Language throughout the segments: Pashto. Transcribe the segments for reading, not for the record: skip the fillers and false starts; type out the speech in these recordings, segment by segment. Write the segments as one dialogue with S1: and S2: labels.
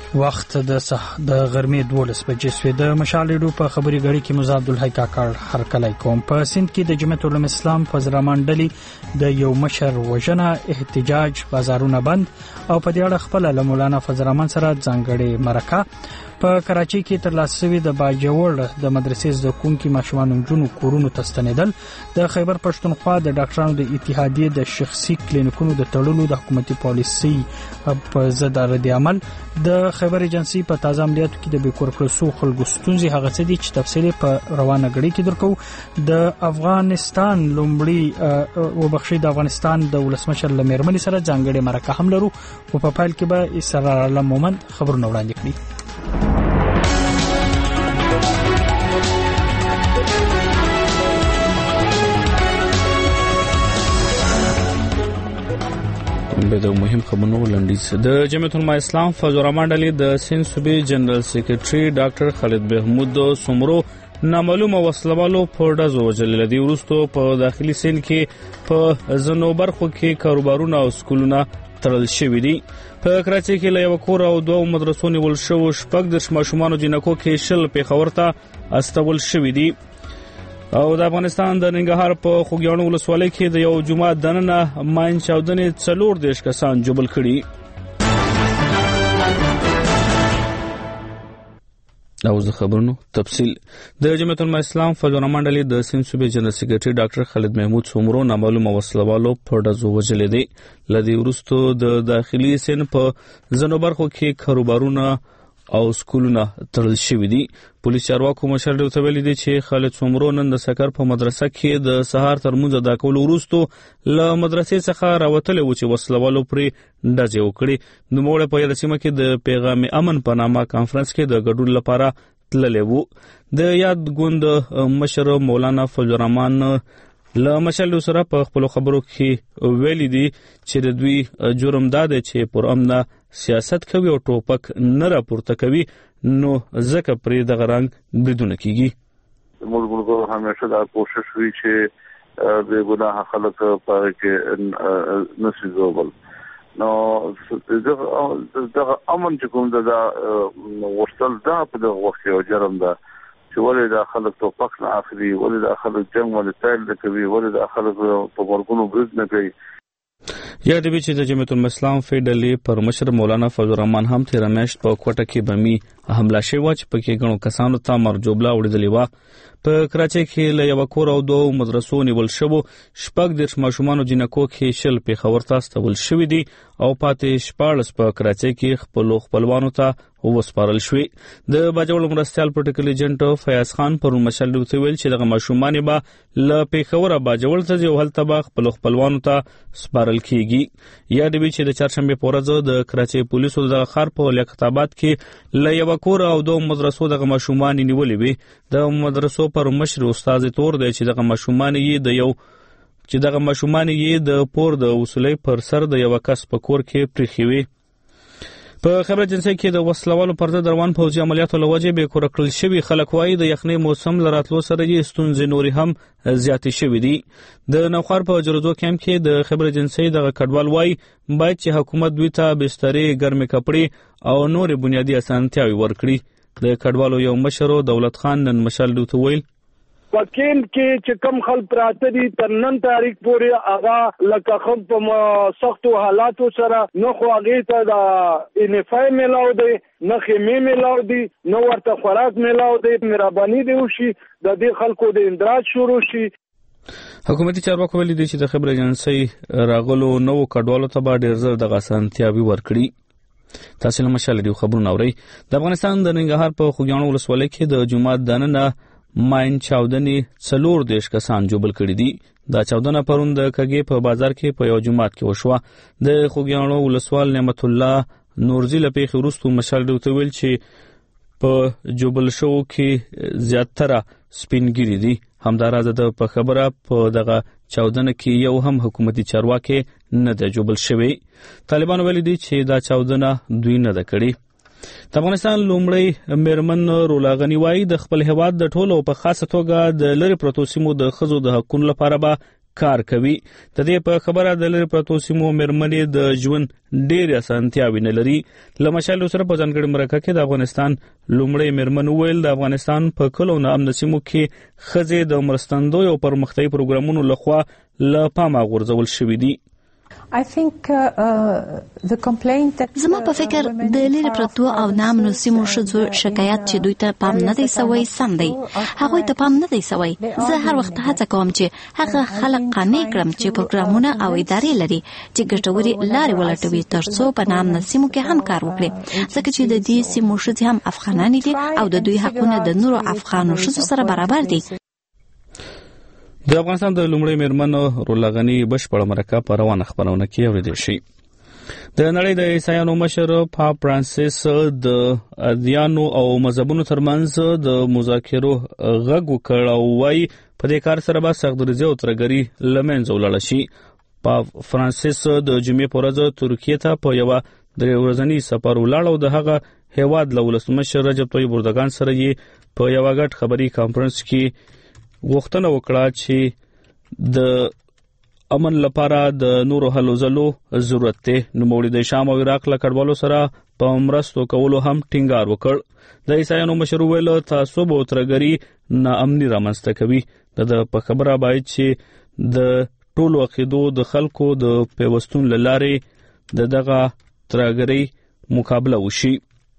S1: وخت د غرمې 12 بجې شوې. د مشال ریډیو په خبري غړي کې مزه عبدالحی کاکړ هرکلی کوم. په سند کې د جمعیت العلماء اسلام فضل الرحمن ډلې د یو مشر وژنه، احتجاج، بازارونه بند او په دې اړه خپل له مولانا فضل الرحمن سره ځانګړې مرکه. په کراچۍ کې تر لاسه شوی د باجوړ د مدرسې زده کوونکي ماشومان جنونو کورونو ته ستنېدل. د خیبر پښتونخوا د ډاکټرانو د اتحادیې د شخصي کلینیکونو د تړلو د حکومتي پالیسي په ضد رد عمل. د خیبر ایجنسی په تازه عملیاتو کې د بیکور کړسو خلکو ستونزې هغه څه دي چې تفصیل په روانه غړي کې درکو. د افغانستان لومړی د افغانستان د ولسمشر لمرمنې سره ځانګړې مرکه هم لرو او په پایل کې به اسرار الله مومند خبرونه وړاندې کړي. به د مهم خبرونو لنډیز. د جمعیت العلماء اسلام فضل الرحمن ډلې د سند صوبې جنرال سیکریټري ډاکټر خالد محمود سومرو نامعلومه وسلوالو په ډزو وژل دي. وروسته په داخلي سند کې په ځینو برخو کې کاروبارونه او سکولونه تړل شوي دي. په کراچۍ کې له یو کور او دوه مدرسو نیول شو. 14 ماشومان جنکو کې 20 پیښور ته استول شوي دي. او د افغانستان د ننګرهار په خوږیاڼو ولسوالۍ کې د یو جماعت دننه ماین چاودنې 14 کسان جبل کړي. او زه خبرونو تفصیل. د جمعیت العلماء اسلام فضل الرحمن ډلې د سند صوبې جنرال سیکریټري ډاکټر خالد محمود سومرو نامعلومه وسلوالو په ډزو وژلې دي. لدی وروسته د داخلي سند په ځینو برخو کې کاروبارونه او سکولونه تړل شوي دي. پولیس چارواکو مشر ډیو ته ویلي دي چې خالد سومرو نن د سکر په مدرسه کې د سهار تر مونځ ادا کولو وروسته له مدرسې څخه راوتلی و چې وسلوالو پرې ډزې وکړي. نوموړی په یاده سیمه کې د پیغام امن په نامه کانفرنس کې د ګډون لپاره تللی و. د یاد ګوند مشر مولانا فضل الرحمن له مشال سره په خپل خبرو کې ویلي دي چې د دوی جرم دا دی چې پر امنه سیاست کوي او ټوپک نه راپورته کوي، نو ځکه پرې دغه رنګ بریدونه کیږي.
S2: موږ همیشه دا کوشش وی چې د ګناه خلک په کې نشي زوبل. نو دغه امن چې کوم دا ورسل دا په دغه وخت یو جرم ده چې ولې دا خلک ټوپک نه اخلي، ولې دا خلک جنگ ولې تایل نه کوي، ولې دا خلک په ورګونو برید نه کوي.
S1: یاد دی چې د جمعیت العلماء اسلام فیډلې پر مشر مولانا فضل الرحمن هم تیر میاشت په کوټه کې بمي حمله شوه چې پکې ګڼو کسانو ته مرجوبله وړدلې و. په کراچۍ کې له یو کور او دوه مدرسو نیول شو. 14 ماشومان جنکو کې 20 پیښور ته استول شوي دي او پاتې 14 په کراچۍ کې خپلوانو ته وسپارل شوي. د باجوړ مرستيال پروتوکول ایجنټ فیاض خان پر مشال ډیو ته ویل چې دغه ماشومان به له پیښور باجوړ ته یو هلته به خپلوانو ته سپارل کیږي. یا د چې د چهارشنبه په ورځ د کراچۍ پولیسو د خار په لیاقت آباد کې له یو کور او دوه مدرسو دغه ماشومان نیولې وي. د مدرسو پر مشر استاد تور دی چې دغه ماشومان یې د پور د وصولۍ پر سر د یو کس په کور کې پریخي. په خبر جنسي کې د وسلوالو پر ضد روان پوځي عملیاتو لوجه به کور کړل شوی. خلک وایي د یخنۍ موسم لراتلو سره یې ستونزې نوري هم زیاتې شوې دي. د نوخار په جرزو کیمپ کې د خبر جنسي د کډوال وایي باید چې حکومت دوی ته بسترې، ګرمې کپړې او نور بنیادی اسانتیاوي ورکړي. د کډوالو یو مشر دولت خان نن مشال دوی ته ویل
S3: پکین کې چې کم خلک پراته دي تر نن تاریخ پورې هغه لکه خپ په سختو حالاتو سره نو خو هغه ته د انفای ملاو دی، نه خیمه ملاو دی، نو ورته خوراک ملاو دی. مهرباني دی وشي د دې خلکو د اندراج شروع شي.
S1: حکومتي چارواکو ویلي دي چې د خبر ایجنسۍ راغلو نو کډوالو ته به ډېر زر د اسانتیاوي ورکړي. تاسو له مشال دی خبرونه اورئ. د افغانستان د ننګرهار په خوږیاڼو ولسوالۍ کې د جمعات دننه ماین چاودنې 14 کسان جوبل کړي دي. دا چاودنه پرون د کګې په بازار کې په یو جمعات کې وشوه. د خوږیاڼو ولسوال نعمت الله نورزی له پیښې وروسته مشال ډیو ته ویل چې په جوبل شو کې زیاتره سپینګری دي. همداراز د په خبره په دغه چاودنه کې یو هم حکومتي چارواکي نه د جوبل شوی. طالبان ویلي دي چې دا چاودنه دوی نه ده کړې. د افغانستان لومړی میرمن رولا غنی وایي د خپل هیواد د ټولو په خاصه توګه د لری پروتو سیمو د ښځو د حقوقو لپاره به کار کوي. د دې په خبره د لرې پرتو سیمو مېرمنې د ژوند ډېرې اسانتیاوې نه لري. له مشالو سره په ځانګړې مرکه کې د افغانستان لومړۍ مېرمن وویل د افغانستان په کلو ناامنه سیمو کې ښځې د مرستندویو او پرمختیایي پروګرامونو لخوا له پامه غورځول شوي دي.
S4: زما په فکر د لرې پرتو او ناامنو سیمو ښځو شکایت چې دوی ته پام نه دی سوی سم دی. هغوی ته پام نه دی سوی. زه هر وخت هڅه کوم چې هغه خلک قانع کړم چې پروګرامونه او ادارې لري چې ګټورې لارې ولټوي ترڅو په ناامنه سیمو کې هم کار وکړي، ځکه چې د دې سیمو ښځې هم افغانانې دي او د دوی حقونه د نورو افغانو ښځو سره برابر دي.
S1: د افغانستان د لومړۍ مېرمن رولا غني بشپړه مرکه په روانه خپرونه کې اورېدل شي. د نړۍ د عیسایانو مشر پاپ فرانسیس د ادیانو او مذهبونو ترمنځ د مذاکرو غږ وکړ او وایي په دې کار سره به سختدریځي او ترهګري له منځه ولاړه شي. پاپ فرانسیس د جمعې په ورځ ترکیې ته په یوه 3 ورځني سفر ولاړ او د هغه هیواد له ولسمشر رجب طیب اردوغان سره یې په یوه ګډ خبري کانفرنس کې غوښتنه وکړه چې د امن لپاره د نورو هلو ځلو ضرورت دی. نوموړي د شام او عراق له کډوالو سره په مرستو کولو هم ټینګار وکړ. د عیسایانو مشر وویل تعصب او ترهګري ناامني رامنځته کوي. د په خبره باید چې د ټولو عقیدو د خلکو د پیوستون له لارې دغه ترهګرۍ مقابله وشي.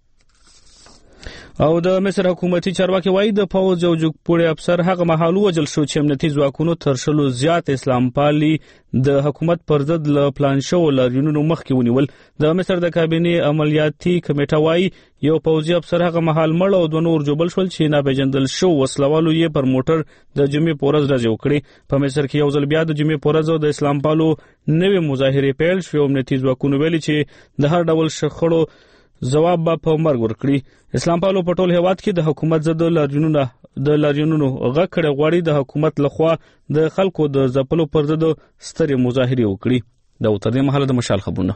S1: او د مصر حکومتي چارواکي وایي د پوځ یو جګپوړی افسر هغه مهال ووژل شو چې امنیتي ځواکونو تر 100 زیات اسلام پالي د حکومت پر ضد له پلان شوو لاریونونو مخکې ونیول. د مصر د کابینې عملیاتي کمیټه وایي یو پوځي افسر هغه مهال مړ او 2 نور جوبل شول چې ناپېژندل شو وسلوالو یې پر موټر د جمعې په ورځ ډزې وکړې. په مصر کې یو ځل بیا د جمعې په ورځ د اسلام پالو نوې مظاهرې پیل شوې. امنیتي ځواکونو ویلي چې د هر ډول شخړو جواب به په مرګ ورکړي. اسلام پالو په ټول هیواد کې د حکومت ضد لاریونونو غږ کړی غواړي د حکومت لخوا د خلکو د ځپلو پر ضد سترې مظاهرې وکړي. دا تر دې مهاله د مشال خبرونه.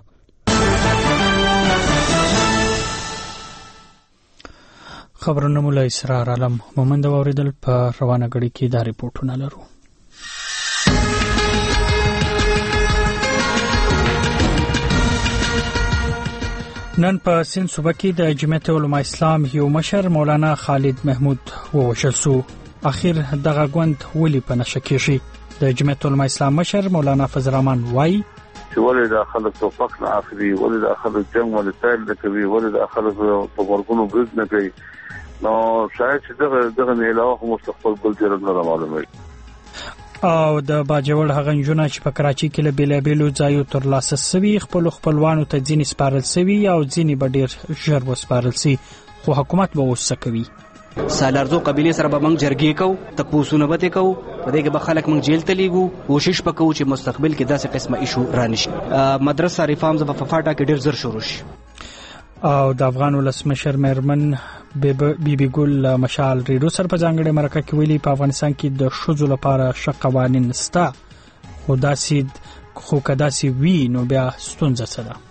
S5: خبرونه مولا اسرار عالم مومند اوریدل. په روانه غړي کې دا ریپورتونه لرو. نن په سند صوبه کې د جمعیت علماء اسلام یو مشر مولانا خالد محمود ووژل شو. اخر دغه غوند ولی په نشه کېږي. د جمعیت علماء اسلام مشر مولانا فضل الرحمن وایي
S2: چې ولې د خلک توفق نه اخلي، ولې د خلک جنگ ولې تایل نه کوي، ولې د خلک په ورغونو برید نه کوي. نو شاید چې دغه نه علاوه مستقبل بل ډیر نه معلومه.
S5: او د باجوړ هغه نجونه چې په کراچي کې له بیلابیلو ځایو تر لاسه سوي خپلوانو ته ځینې سپارل سوي او ځینې به ډیر ژر وسپارل سي، خو حکومت به اوس څه کوي؟
S6: سالارزو قبیله سره به موږ جرګې کوو، تپوسونه به کوو، په دې کې به خلک موږ جیل ته لیږو، کوشش به کوو چې مستقبل کې داسې قسمه ایشو رانشي. مدرسه ریفارمز په فاټا کې ډیر زر شروع شي.
S5: او د افغان ولسمشر مېرمن بیبي ګل مشال ریډو سره په ځانګړې مرکه کې ویلي په افغانستان کې د ښځو لپاره ښه قوانین شته، خو که داسې وي نو بیا ستونزه څه ده؟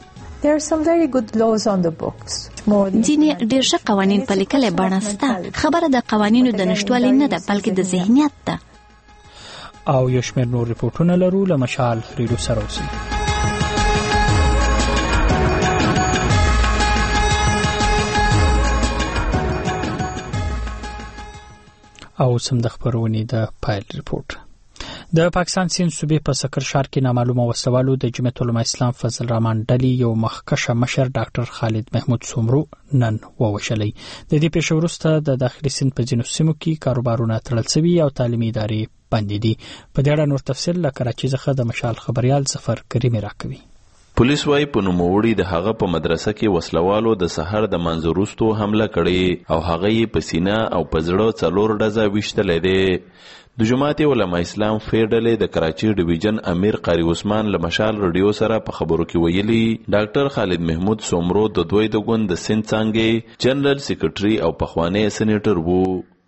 S4: ځینې ډېر ښه قوانین په لیکلې بڼه شته. خبره د قوانینو د نشتوالي نه ده بلکې د ذهنیت ده.
S5: او یو شمېر نور ریپورټونه لرو. له مشال ریډو سره اوسئ. او سم د خبرونې د پایل ریپورت. د پاکستان سیند صوبې په سکر ښار کې نامعلومه وسلوالو د جمعیت علماء اسلام فضل الرحمن ډلې یو مخکشه مشر ډاکټر خالد محمود سومرو نن ووژلی. د دې پیښې وروسته د داخلي سیند په ځینو سیمو کې کاروبارونه تړل شوي او تعلیمي ادارې بندې دي. په دې اړه نور تفصیل له کراچۍ څخه د مشال خبريال ظفر کریمي راکوي.
S7: پولیس وايي په نوموړي د هغه په مدرسه کې وسلوالو د سحر د منځ وروسته حمله کړې او هغه یې په سینه او په زړه 4 ډزه ویشتلې ده. د جماعت علماء اسلام فیډلې د کراچي ډیویژن امیر قاری عثمان له مشال رادیو سره په خبرو کې ویلي ډاکټر خالد محمود سومرو د دوی د ګوند د سند څنګه جنرال سیکریټري او پخوانی سېنیټر وو.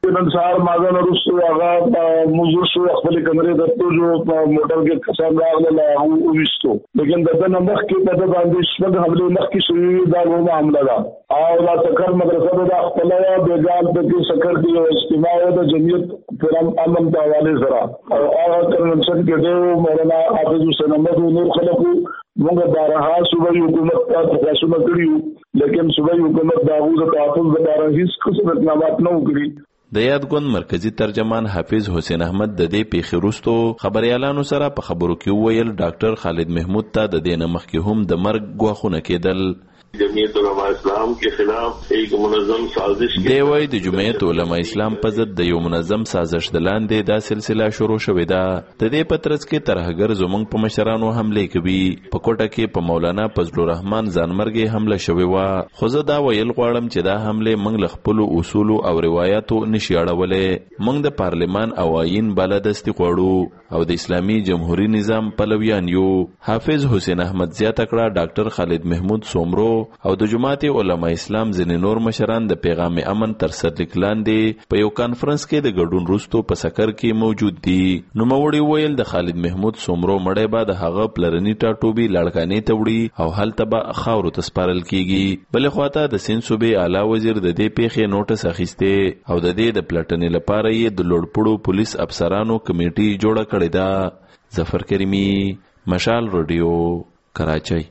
S8: نن سهار ماګه نرسو هغه موضوع شو خپل کمرې د ټولو موټر کې کسان راغله او وستو لیکن دغه نمبر کې د باندې شپږ حمله مخ کې شوې دا نو معاملې ده او دا سکر مدرسې د خپل د ګال د سکر دی اجتماع د جمعیت پرام امن د حواله سره او هغه کنونشن کې د مولانا حافظ حسین احمد نور خلکو موږ بارها صوبایي حکومت ته تاسو کړیو لیکن صوبایي حکومت دا غوښتنه تاسو د بارها هیڅ قسم اقدامات نه وکړي.
S7: د یادګوند مرکزی ترجمان حافظ حسین احمد د دې پیښې وروسته خبريالانو سره په خبرو کې ویل ډاکټر خالد محمود ته د دې نه مخکې هم د مرګ غواخونه کېدل.
S9: جمعیت علماء اسلام کے خلاف ایک منظم سازش
S7: دی وای د جمعیت علماء اسلام په ضد د یو منظم سازش د لاندې دا سلسله شروع شوې ده. د دې پترڅ کې ترهګر زمونږ په مشرانو حمله کوي. په کوټه کې په مولانا فضل الرحمن ځانمرګي حمله شوې و. خو زه دا ویل غواړم چې دا حمله موږ له خپل اصول او روایتو نشي اړولې. موږ د پارلمان او آئین بلدستي غواړو او د اسلامي جمهوریت نظام پلویان یو. حافظ حسین احمد زیاته کړه ډاکټر خالد محمود سومرو او د جماعت علماء اسلام ځینې نور مشران د پیغام امن تر سرلیک لاندې په یو کانفرنس کې د ګډون وروسته په سکر کې موجود دي. نو موري ویل د خالد محمود سومرو مړی به د هغه پلرنی ټاټوبي لړکانې ته وړي او هلته به خاورو ته سپارل کیږي. بلې خواته د سیند صوبې اعلی وزیر د دې پیښې نوټس اخیسته او د دې د پلټنې لپاره یې د لوړپوړو پولیس افسرانو کمیټي جوړه کړې ده. ظفر کریمی، مشال رادیو، کراچۍ.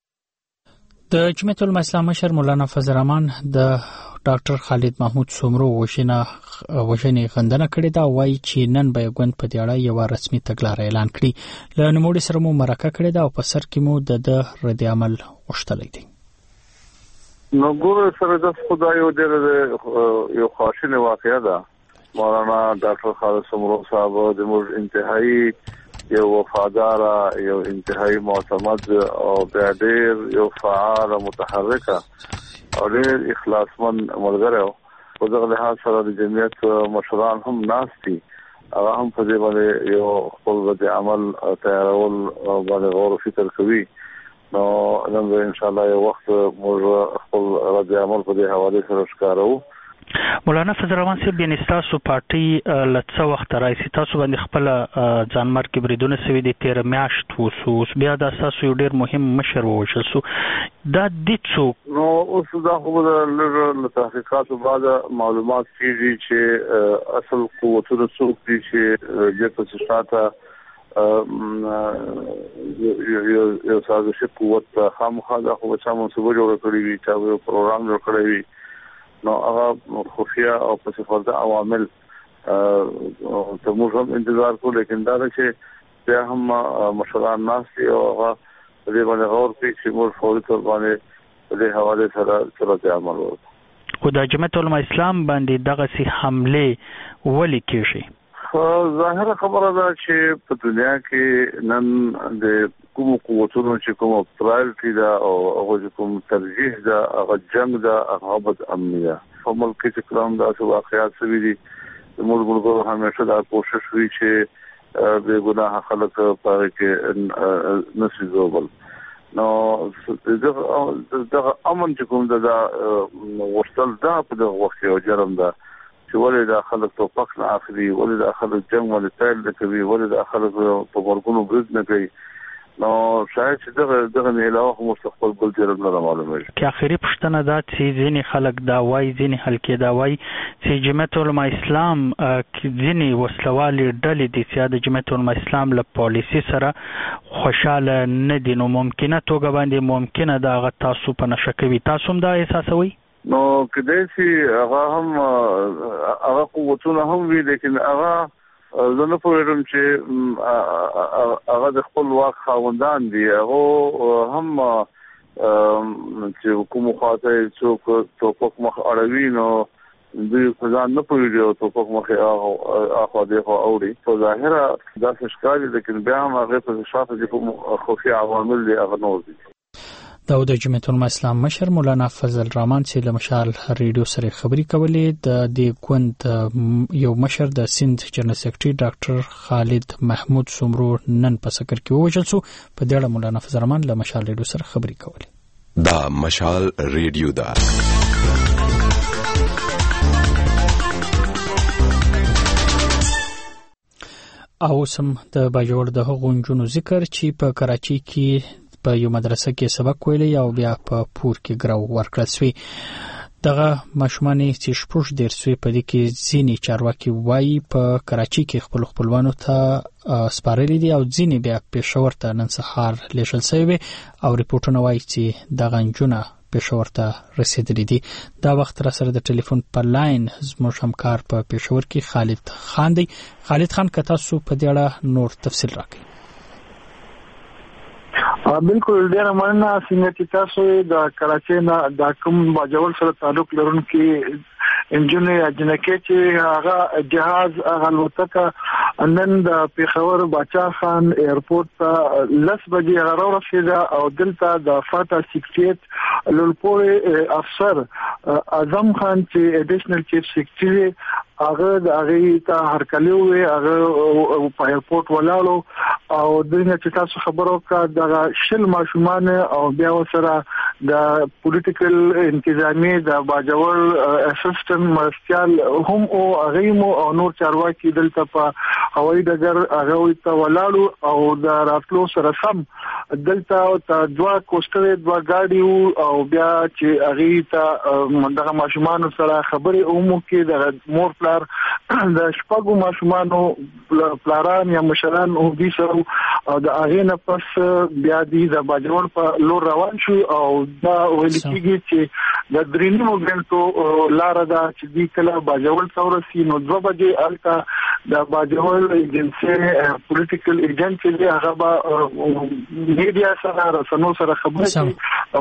S5: د جمعیت علماء اسلام مشر مولانا فضل الرحمن د ډاکټر خالد محمود سومرو وژنې غندنه کړې ده. وایي چې نن به ګوند په دې اړه یو رسمي تګلاره اعلان کړي. له نوموړي سره مو مرکه کړې ده او په سر کې مو د رد عمل غوښتلی دی.
S2: نو ګوره سره د خدای او د یو خاصه واقعه ده. مولانا ډاکټر خالد سومرو صاحب د موږ انتهایی یو وفادار یو انتهایی معتمد او ډېر یو فعال متحرک او ډېر اخلاصمن ملګری و. په دغه لحاظ سره د جمعیت مشران هم ناستي هغه هم په دې باندې یو خپل رد عمل تیارول باندې غور او فکر کوي. نو نن ان شاء الله یو وخت موږ خپل رد عمل په دې حواله سره ښکارو.
S5: مولانا فضل الرحمن صاحب بیا تاسو پارټي لڅ وخت راځي تاسو باندې خپل ځانمار کې بریدونه سوي دي 13 میاشت وسو بیا د تاسو یو ډیر مهم مشر وشل سو دا د څوک
S2: نو اوس دا خو د تحقیقات بعد معلومات کیږي چې اصل قوتونه څوک دي چې د تاسو یو سازشي قوت خامخا د خو چې منصوبه جوړ کړی وي چې یو پروګرام جوړ کړی وي. نو هغه خفیه او پس فرض عوامل ته موږ هم انتظار کوو لیکن دا چې بیا هم مشران ناس دي او هغه دې باندې غور کوي چې موږ فوري تور باندې دې حواله سره چلته عمل وکړو.
S5: خو د جمعیت علماء اسلام باندې دغه سي حمله ولې کیږي؟
S2: ظاهره خبره ده چې په دنیا کې نن د کوم قوتونو چې کوم پرایورټي ده او هغه کوم ترجیح ده هغه جنگ ده هغه بد امنیت ده. په ملک کې کوم دا واقعیات سوي دي موږ همیشه دا کوشش وی چې به ګناه خلک په کې نشي زوبل. نو دغه امن چې کوم ده وشتل ده په دغه وخت یو جرم ده چې ولې د خلک توپک نه اخلي ولې د خلک جنگ ولې تایل نه کوي ولې د خلک په ورګونو برید نه کوي. نو شاید چې دغه نه علاوه مستقبل بل جرم نه معلومه شي.
S5: کې اخیری پښتنه دا چې ځینې خلک دا وایي ځینې حلقې دا وایي چې جمعیت علماء اسلام ځینې وسلوالي ډلې دي چې د جمعیت علماء اسلام له پالیسي سره خوشاله نه دي. نو ممکنه توګه باندې ممکنه دا تاسو په نشه کوي. تاسو هم دا احساسوي؟
S2: نو کله چې هغه قوتونه هم وی لیکن هغه زه نه پوهیږم چې هغه د خپل واک خاوندان دي. هغه هم چې کوم خاطر څوک توپک مخ اړوي نو دوی ځان نه پوهیږي او توپک مخ اخو دغه اوري. په ظاهره دا ښکاري لیکن بیا هم هغه په شاته د کوم خفي عوامل دي هغه نور دي.
S5: دا د جمعیت علماء اسلام مشر مولانا فضل الرحمن چې له مشال ریډیو سره خبري کولې د دې ګوند یو مشر د سند جنرال سیکریټري ډاکټر خالد محمود سومرو نن په سکر کې وژل شو. په دې اړه مولانا فضل الرحمن له مشال ریډیو سره خبري کولې.
S10: دا مشال ریډیو دا
S5: او سم د باجوړ د هغو نجونو ذکر چې په کراچي کې په یو مدرسه کې سبق ویلی او بیا په پور کې ګرو ورکړل شوی. دغه ماشومان چې شپږ درسوي په دې کې ځینې چارواکي وایي په کراچي کې خپلوانو ته سپارلي دي او ځینې بیا پېښور ته نن سهار لیږل شوي او ریپورټونه وایي چې دغه نجونه پېښور ته رسیدلي دي. دا وخت را سره د ټلیفون په لاین زموږ همکار په پېښور کې خالد خان دی. خالد خان که تاسو په دې اړه نور تفصیل راکړئ.
S10: بالکل ډیر مننه. څنګه چې تاسو د کراچۍ نه د کوم باجوړ سره تعلق لرونکي انجینر جنکه چې هغه جهاز هغه الوتکه نن د پیښور باچا خان ایرپورټ ته 10 بجې هغه رسیده او دلته د فاتا 68 لولپوري افسر اعظم خان چې اډیشنل چیف سیکریټری هغه ته هرکلی وي هغه په ایرپورټ ولاړو او دغه چې تاسو خبرو کا د شل ماشومان او بیا سره د پولیټیکل انتظامی د باجوړ اسسټنټ مرستيال هم او هغه او نور چارواکي دلته په هوایي ډګر هغه ته ولاړو او د راتلو سره سم دلته ته دوا کوستره دوا گاډي او بیا چې هغه ته دغه ماشومان سره خبرې اومو کې د مور پلار د شپږو ماشومانو پلاران یا مشران او دي سره او د هغه نه پس بیا دی د باجوړ په لور روان شو او دا ویل کېږي چې د درینو غنټو لار دا چې دی کله باجوړ ثورسي نو 2 بجې الته د باجوړ ایجنسی پولیټیکل ایجنټ چې هغه با میډیا سره رسنو سره خبرې او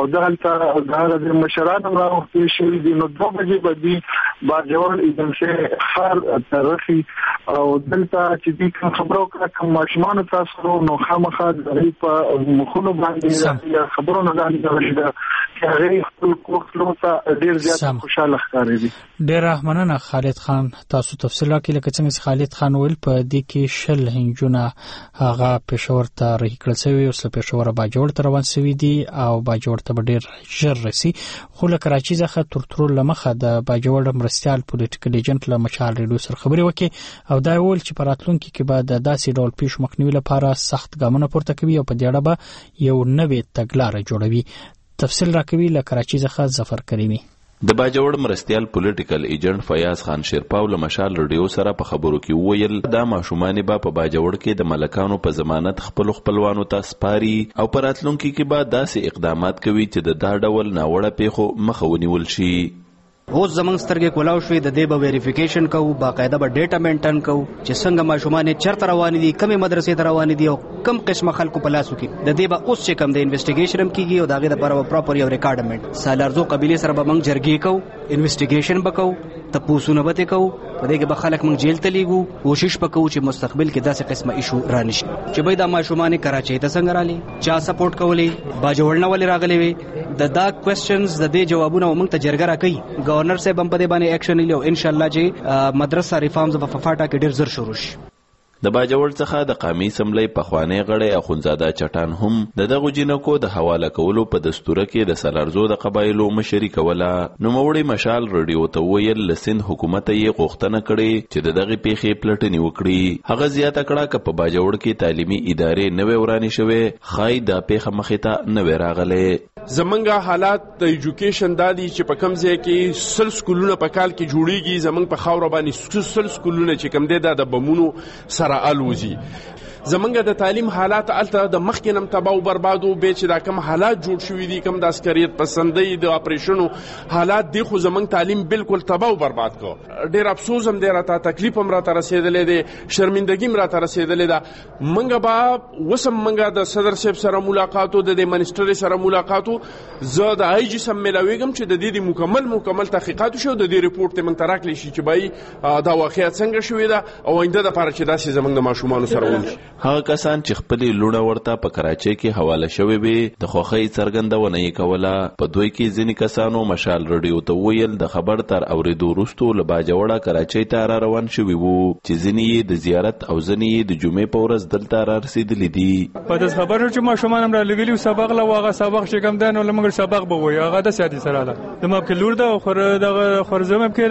S10: دغه د مشرانو راوستي شوی دی نو 2 بجې باندې باجوړ ایجنسی خار ترخي او دلته چې دی خبرو کوم ماشومان تاسو نو خامخا د په مخونو باندې خبرونه باندې چې هغه خپل کوخلو ته ډیر زیات خوشاله ښکاري دي.
S5: ډیر مننه خالد خان. تاسو تفصیل راکړئ لکه څنګه چې خالد خان ویل په دې کې شل هنجونه هغه پېښور ته رهي کړل شوی او سل پېښور باجوړ ته روان شوی دي او باجوړ ته ډیر ژر رسي. خو له کراچي څخه تر لمخه د باجوړ مرستيال پولیټیکل ایجنټ له مشال ریډیو سره خبرې وکړي او دا ویل چې پراتلونکو کې به د داسې ډول پیښ مخنیوي لپاره سخت ګامونه پورته کوي او په دې اړه به یو نوې تګلارې جوړوي. تفصیل راکوي له کراچي څخه ظفر کریمي.
S7: د باجوړ مرستيال پولیټیکل ایجنټ فیاض خان شیرپاو له مشال ریډیو سره په خبرو کې ویل دا ماشومان به په باجوړ کې د ملکانو په ضمانت خپلوانو ته سپاري او پراتلونکو کې به داسې اقدامات کوي چې د دا ډول ناوړه پیښو مخه ونیول شي.
S6: اوس زمنګ سترګې کولاو شوې د دې به ویریفیکیشن کوو باقاعده به ډیټا مینټین کوو چې څنګه ماشومان چرته روان دي کومه مدرسې ته روان دي او کوم قسمه خلکو په لاسو کې د دې به اوس چې کوم د انویسټیګیشن هم کیږي او داغه لپاره پراپر یو ریکارډمنټ سالارزو قبيله سره به موږ جرګې کوو انویسټیګیشن وکړو تپوسونه به کوو په دې کې به خلک موږ جیل ته لیږو کوشش وکړو چې مستقبل کې داسې قسمه ایشو را نشي چې به دا ماشومان کراچۍ ته څنګه رالي چا سپورټ کولې باجوړ نه ولې راغلي وي د دا کوېسچنز د دې جوابونه موږ ته جرګه راکړي گورنر صاحب هم په دې باندې اکشن لیو ان شاء الله چې مدرسه ریفارمز په ففاټا کې ډیر زر شروع شي.
S7: د باجوړ څخه د قومي اسمبلی پخوانی غړی اخونزاده چټان هم دغه جنکو د حواله کولو په دستور کې د سالارزو د قبایلو مشري کوله. نو موړي مشال ریډیو ته ویل لسند حکومت یې غوښتنه کړې چې دغه پیښې پلټنې وکړي. هغه زیاته کړه چې په باجوړ کې تعلیمي ادارې نوې ورانې شوې خای د پیښه مخې ته نوې راغله.
S11: زمونږه حالات د ایجوکیشن دادي چې په کم ځای کې سل سکولونه په کال کې جوړیږي زمونږ په خاور باندې سل سکولونه چې کم دي د بمونو سره الوزي. زمونږ د تعلیم حالات الته د مخکینم تباہ او بربادو به چې دا کوم حالات جوړ شوې دي کوم د عسکریت پسندۍ د اپریشنو حالات دي خو زمونږ تعلیم بالکل تباہ او برباد کو. ډیر افسوس هم دی راته تکلیف هم راته رسیدلې دي شرمندګي هم راته رسیدلې ده. منګه با وسم منګه د صدر صاحب سره ملاقاتو د منیسټر سره ملاقاتو زه د آی جی سم ملاویګم چې د دې مکمل تحقیقات شو د دې ریپورت ته من تراکلی شي چې بای دا واقعیت څنګه شوې ده او آینده د پاره چې داسې زمونږ د ماشومان سره ونشي.
S7: هغه کسان چې خپل لوړه ورته په کراچۍ کې حواله شوی وي د خوخي څرګندونه یې کوله. په دوی کې ځینې کسانو مشال ریډیو ته ویل د خبر تر اوریدو وروسته له باجوړه کراچۍ ته را روان شوی وو چې ځینې یې د زیارت او ځینې یې د جمعې په ورځ دلته را رسیدلي دي.
S12: په دې خبرو چې ماشومان هم را لګیلي سبق لا واغه سبق چې کوم دنه لمګر سبق به وي هغه د سیادي سره ده د ماب کې لور ده خو دغه خرزم کې ده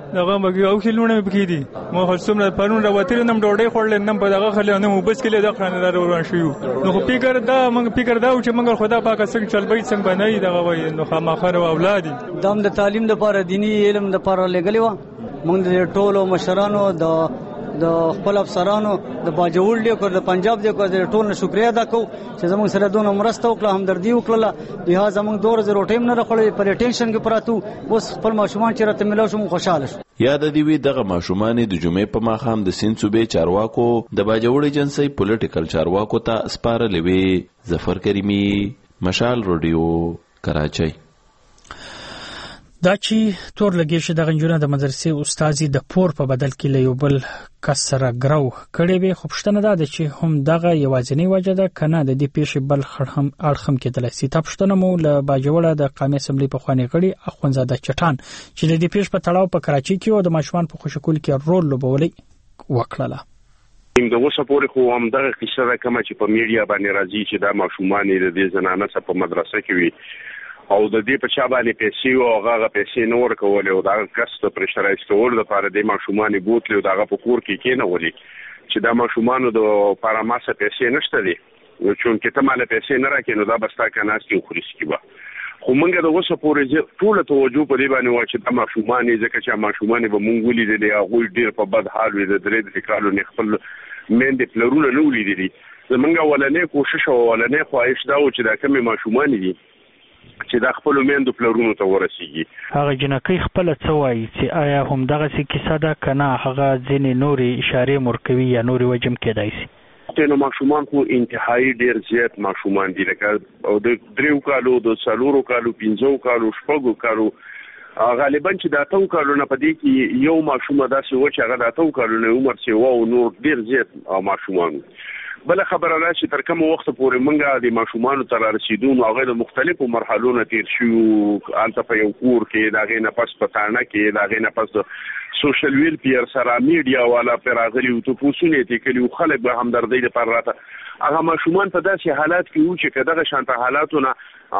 S12: دغه مګي او خلونه بکی دي مو خصوم پرون راوتل نم ډوډۍ خورل نم په دغه خل نه وبس کله د خانه روان شو نو فکر دا چې موږ خدا پاک څنګه چلبای څنګه بنای دغه وای نو خامخره اولاد
S13: دم د تعلیم لپاره دینی علم لپاره لګلی و موږ د ټولو مشرانو د خپل افسرانو د باجوړ لیکو د پنجاب لیکو د ټولو شکریا ادا کوو چې زموږ سره دونه مرسته وکړه همدردي وکړه د زموږ 2000 ټیم نه راخړې پر ټینشن کې پراتو اوس خپل ماشومان چې راته ملو شو خوشاله شو.
S7: یاد دی وی دغه ماشومان د جمعې په ماښام د سیند صوبې چارواکو د باجوړ ایجنسی پولیټیکل چارواکو ته سپارلې وی. ظفر کریمی، مشال رادیو، کراچۍ.
S5: دا چې تور لګی شي د غنجونه د مدرسې استادي د پور په بدل کې له یو بل کس سره ګرو کړي به خوشتنه ده چې هم دغه یوازینی وجه ده کنه د دې پیښې بل خړهم اړخم کېدل سي. تاسو مو له باجوړه د قومي اسمبلی په خواني غړي اخوندزاده چټان چې د دې پیښې په تړاو په کراچۍ کې او د ماشومان په خوشکول کې رول لوبولي وکړه.
S14: د اوسه پورې خو هم دغه قصه ده کوم چې په میډیا باندې راځي چې دا ماشومان د دې زنانه څخه په مدرسه کې وي او د دې په چا باندې پیسې او هغه پیسې نور کول او دا کس ته پرشرایز کول لپاره د ماشومان بوتل او دغه په کور کې کېنولي چې دا ماشومان د پاراماسه پیسې نشته دي نو چې ته مال پیسې نه راکې نو دا بستا کناستي خو رسکی به خو موږ د اوسه پورې ټول توجه په دې باندې و چې دا ماشومان ځکه چې ماشومان به مونږ ولیدل هغه ډیر په بد حال وي د درې کالو نه خپل مېندې پلرونه نه ولیدل. زمونږ ولنې کوشش او ولنې خواهش دا و چې دا کومې ماشومان دي چې د خپل میندو پلرونو ته ورسیږي.
S5: هغه جنکې خپل څه وایي چې آیا هم دغه څه کیسه ده کنه هغه ځینې نوري اشاره مرکوي یا نوري وجم کېدای شي.
S14: نو ماشومان خو انتهایی ډیر زیات ماشومان دي لکه او د 3 کالو د 4 کالو 5 کالو 6 کالو غالبا چې د 8 کالو نه پدې کې یو ماشوم داسې و چې هغه د 8 کالو نه عمر سي و او نور ډیر زیات ماشومان. بل خبره ده چې تر کوم وخت پورې موږ د ماشومان تر رسیدو نو هغه د مختلفو مرحلو نه تیر شو انت په یو کور کې دا غي نه پس پټانه کې دا غي نه پس سوشل ویلفیر سره میډیا والا پراغلی او تاسو ته کلیو خلک به همدردی لپاره راته هغه ماشومان په داسې حالات کې و چې کداغه شانته حالاتونه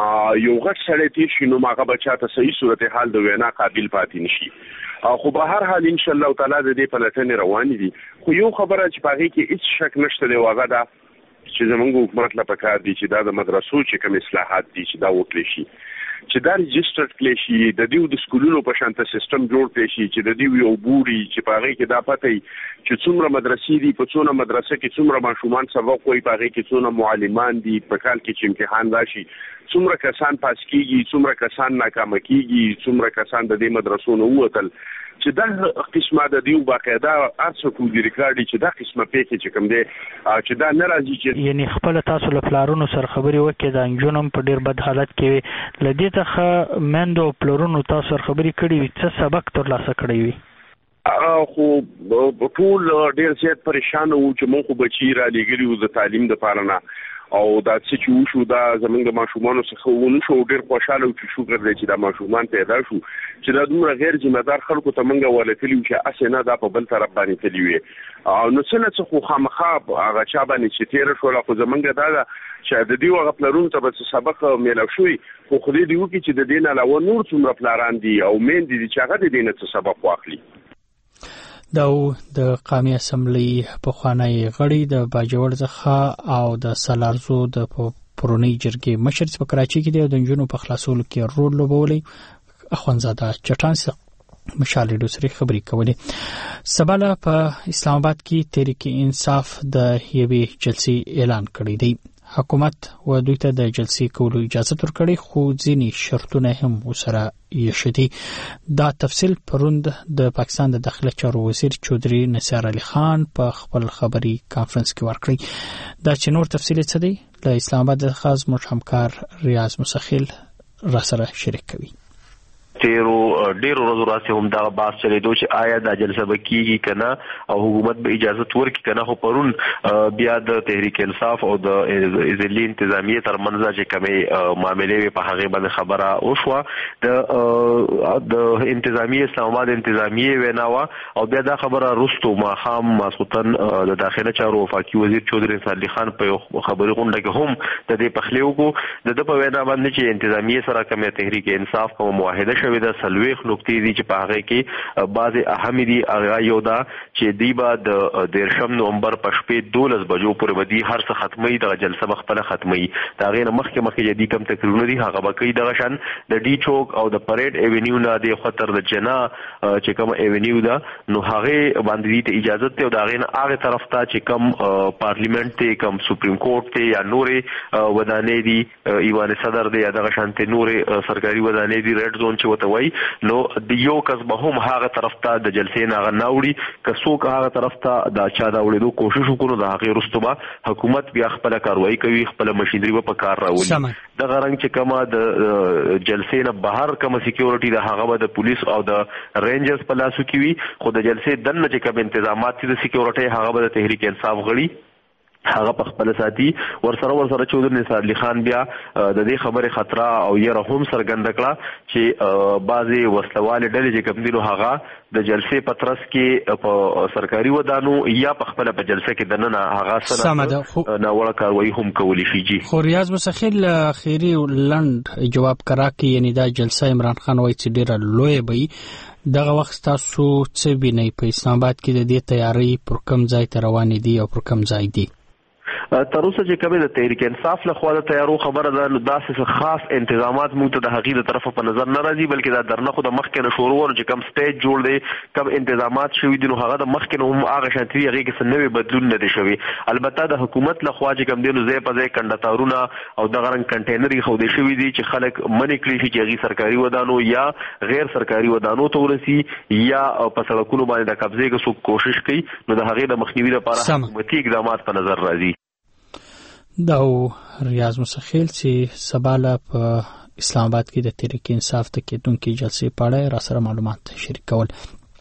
S14: یو غټ سړی تیر شي نو هغه بچاته صحیح صورتحال د وینا قابل پاتې نشي. خو به هر حال ان شاء الله تعالی د دې په لټه روان دي. خو یو خبره چې پاره کې هیڅ شک نشته دی واغه دا چې زمونږ حکومت لپاره کار دي چې دا د مدرسو چې کوم اصلاحات دي چې دا وکړي شي چې دا ريجستر کړي شي د دیو د سکولونو په شانته سیستم جوړ کړي شي چې د دیو یو بوري چې پاره کې دا پته چې څومره مدرسې دي په څومره مدرسه کې څومره ماشومان سبق کوي پاره کې څومره معلمان دي په کال کې چې امتحان راشي څومره کسان پاس کیږي څومره کسان ناکام کیږي څومره کسان د دې مدرسو نه ووتل چې دا قسمه د دیو باقاعده ارڅ کو دی ریکارډ چې دا قسمه پیکې چې کوم دی چې دا ناراضي چې
S5: یعنی خپل تاسو له پلارونو سره خبري وکړي د انجونم په ډیر بد حالت کې لدې ته مندو پلارونو تاسو سره خبري کړي څه سبق ترلاسه کړی وي.
S14: خو ټول ډیر زیات پریشان وو چې مونږ بچی را لګیلو د تعلیم د پاره نه او دا چې وشو دا زمونږ د ماشومان څخه ونه شو ډیر خوشاله او چې شکر دی چې دا ماشومان پیدا شو چې دا دومره غیر ذمہ دار خلکو ته مونږ ولکلی چې اسنه دا په بل طرف باندې تلی وي نو څنګه خو خامخا هغه چا باندې چې تیر شو لا خو زمونږ دا چې د دې وغه پلرونو ته به سبق ملو شوی خو خو دې دیو کې چې د دین علاوه نور څومره پلاران دي او مين دي چې هغه د دین څخه سبق واخلي.
S5: دا د قومي اسمبلی په خوانی غړي د باجوړ څخه او د سالارزو د پرونی جرګې مشر په کراچۍ کې د جنونو په خلاصولو کې رول لوبولي. اخوندزاده چټان مشال دوسری خبري کوي. سباله په اسلام آباد کې تحریک انصاف د یوې جلسې اعلان کړی دی. حکومت و دوی ته د جلسې کولو اجازه ورکړي خو ځینی شرطونه هم وسره یشدي. دا تفصیل پروند د پاکستان د داخله چارو وزیر چودري نصیر علي خان په خپل خبري کانفرنس کې ورکړي. دا چې نور تفصیل څه دی له اسلام آباد څخه زموږ همکار ریاض مسخیل را سره شریک کوي.
S15: تیرو ډیرو ورځو راځي هم دا باس چلے دوی چې آیا د جلسه بکیږي کنه او حکومت به اجازه ورکړي کنه خو پرون بیا د تحریک انصاف او د ازلی انتظامیه ترمنځ چې کومه معاملې په هغه باندې خبره وشوه د انتظامیه اسلام آباد انتظامیه ویناوه او بیا دا خبره رستو ماخام ماسوتن د داخله چارو وفاقي وزیر چودري نصیر علي خان په خبري غونډه کې هم د دې پخلیو کو د په وینا باندې چې انتظامیه سره کومه تحریک انصاف په معاهده شوې د 40 نقطې دي چې په هغه کې بعض اهم دي. هغه یو دا چې دی با د 13 نومبر په شپې 12 بجو پورې بدی هر څه ختمي د جلسه خپل ختمي. دا غیر مخکې جدي کم تقریرونه دي هغه بقې د غشن د ډي چوک او د پریډ ایونیو نه د خطر د جنا چې کوم ایونیو ده نو هغه باندې ته اجازه ته دا غین هغه طرف ته چې کوم پارلیمنت ته کوم سپریم کورټ ته یا نورې ودانې دي ایوان صدر دی دغه شانته نورې سرکاري ودانې دي ریډ زون چې وته وای نو د یو کس به هم هغه طرف ته د جلسې نه ناوړي کسو هغه طرف ته دا چا دا وړي کوشش وکړو د هغه رستبه حکومت بیا خپل کاروایی کوي خپل ماشينري په کار راولي. د غرنګ چې کومه د جلسې نه بهر کوم سکیورټي د هغه د پولیس او د رینجرز په لاسو کې وي خو د جلسې دنه چې کوم انتظامات دي د سکیورټي هغه د تحریک انصاف غړي هغه په خپل ساتي ورسره چودر نثار علي خان بیا د دې خبره خطر او یره هم سرګند کړه چې بعضي وسلواله ډلې چې کوم دي نو هغه د جلسې پترس کې په سرکاري ودانو یا په خپل په جلسه کې دنه هغه سره نه وړه کاروي هم کولی شي. جی
S5: خو ریاض مسخیل خیری لند جواب کرا کې یعنی دا جلسه عمران خان وایي چې ډیره لوی به دغه وخت تاسو څه بینئ په اسلام آباد کې د دې تیاری پر کوم ځای ته روانې دي او پر کوم ځای دي؟
S15: تر اوسه چې کومه د تحریک انصاف له خوا د تیارو خبره ده نو داسې خاص انتظامات موږ ته د حقیقت طرفه په نظر نه راځي بلکې دا درنه خو د مخکې نه شروع ور چې کم سټیج جوړ دی کم انتظامات شوي دي نو هغه د مخکې نه هم هغه شانتي هغه کې څه نوې بدلون نه دي شوي. البته د حکومت له خوا چې کم دی نو ځای په ځای کنډتارونه او د غرنګ کنټینري خو دي شوي دي چې خلک منې کړی شي چې هغه سرکاري ودانو یا غیر سرکاري ودانو ته ورسي یا په سړکونو باندې د قبضې کې کوشش کوي نو د هغه د مخنیوي لپاره حکومتي اقدامات په نظر راځي.
S5: دا ریاض مسخیل چې سباله په اسلام آباد کې د تحریک انصاف ته کېدونکې جلسې په اړه را سره معلومات شریک کول.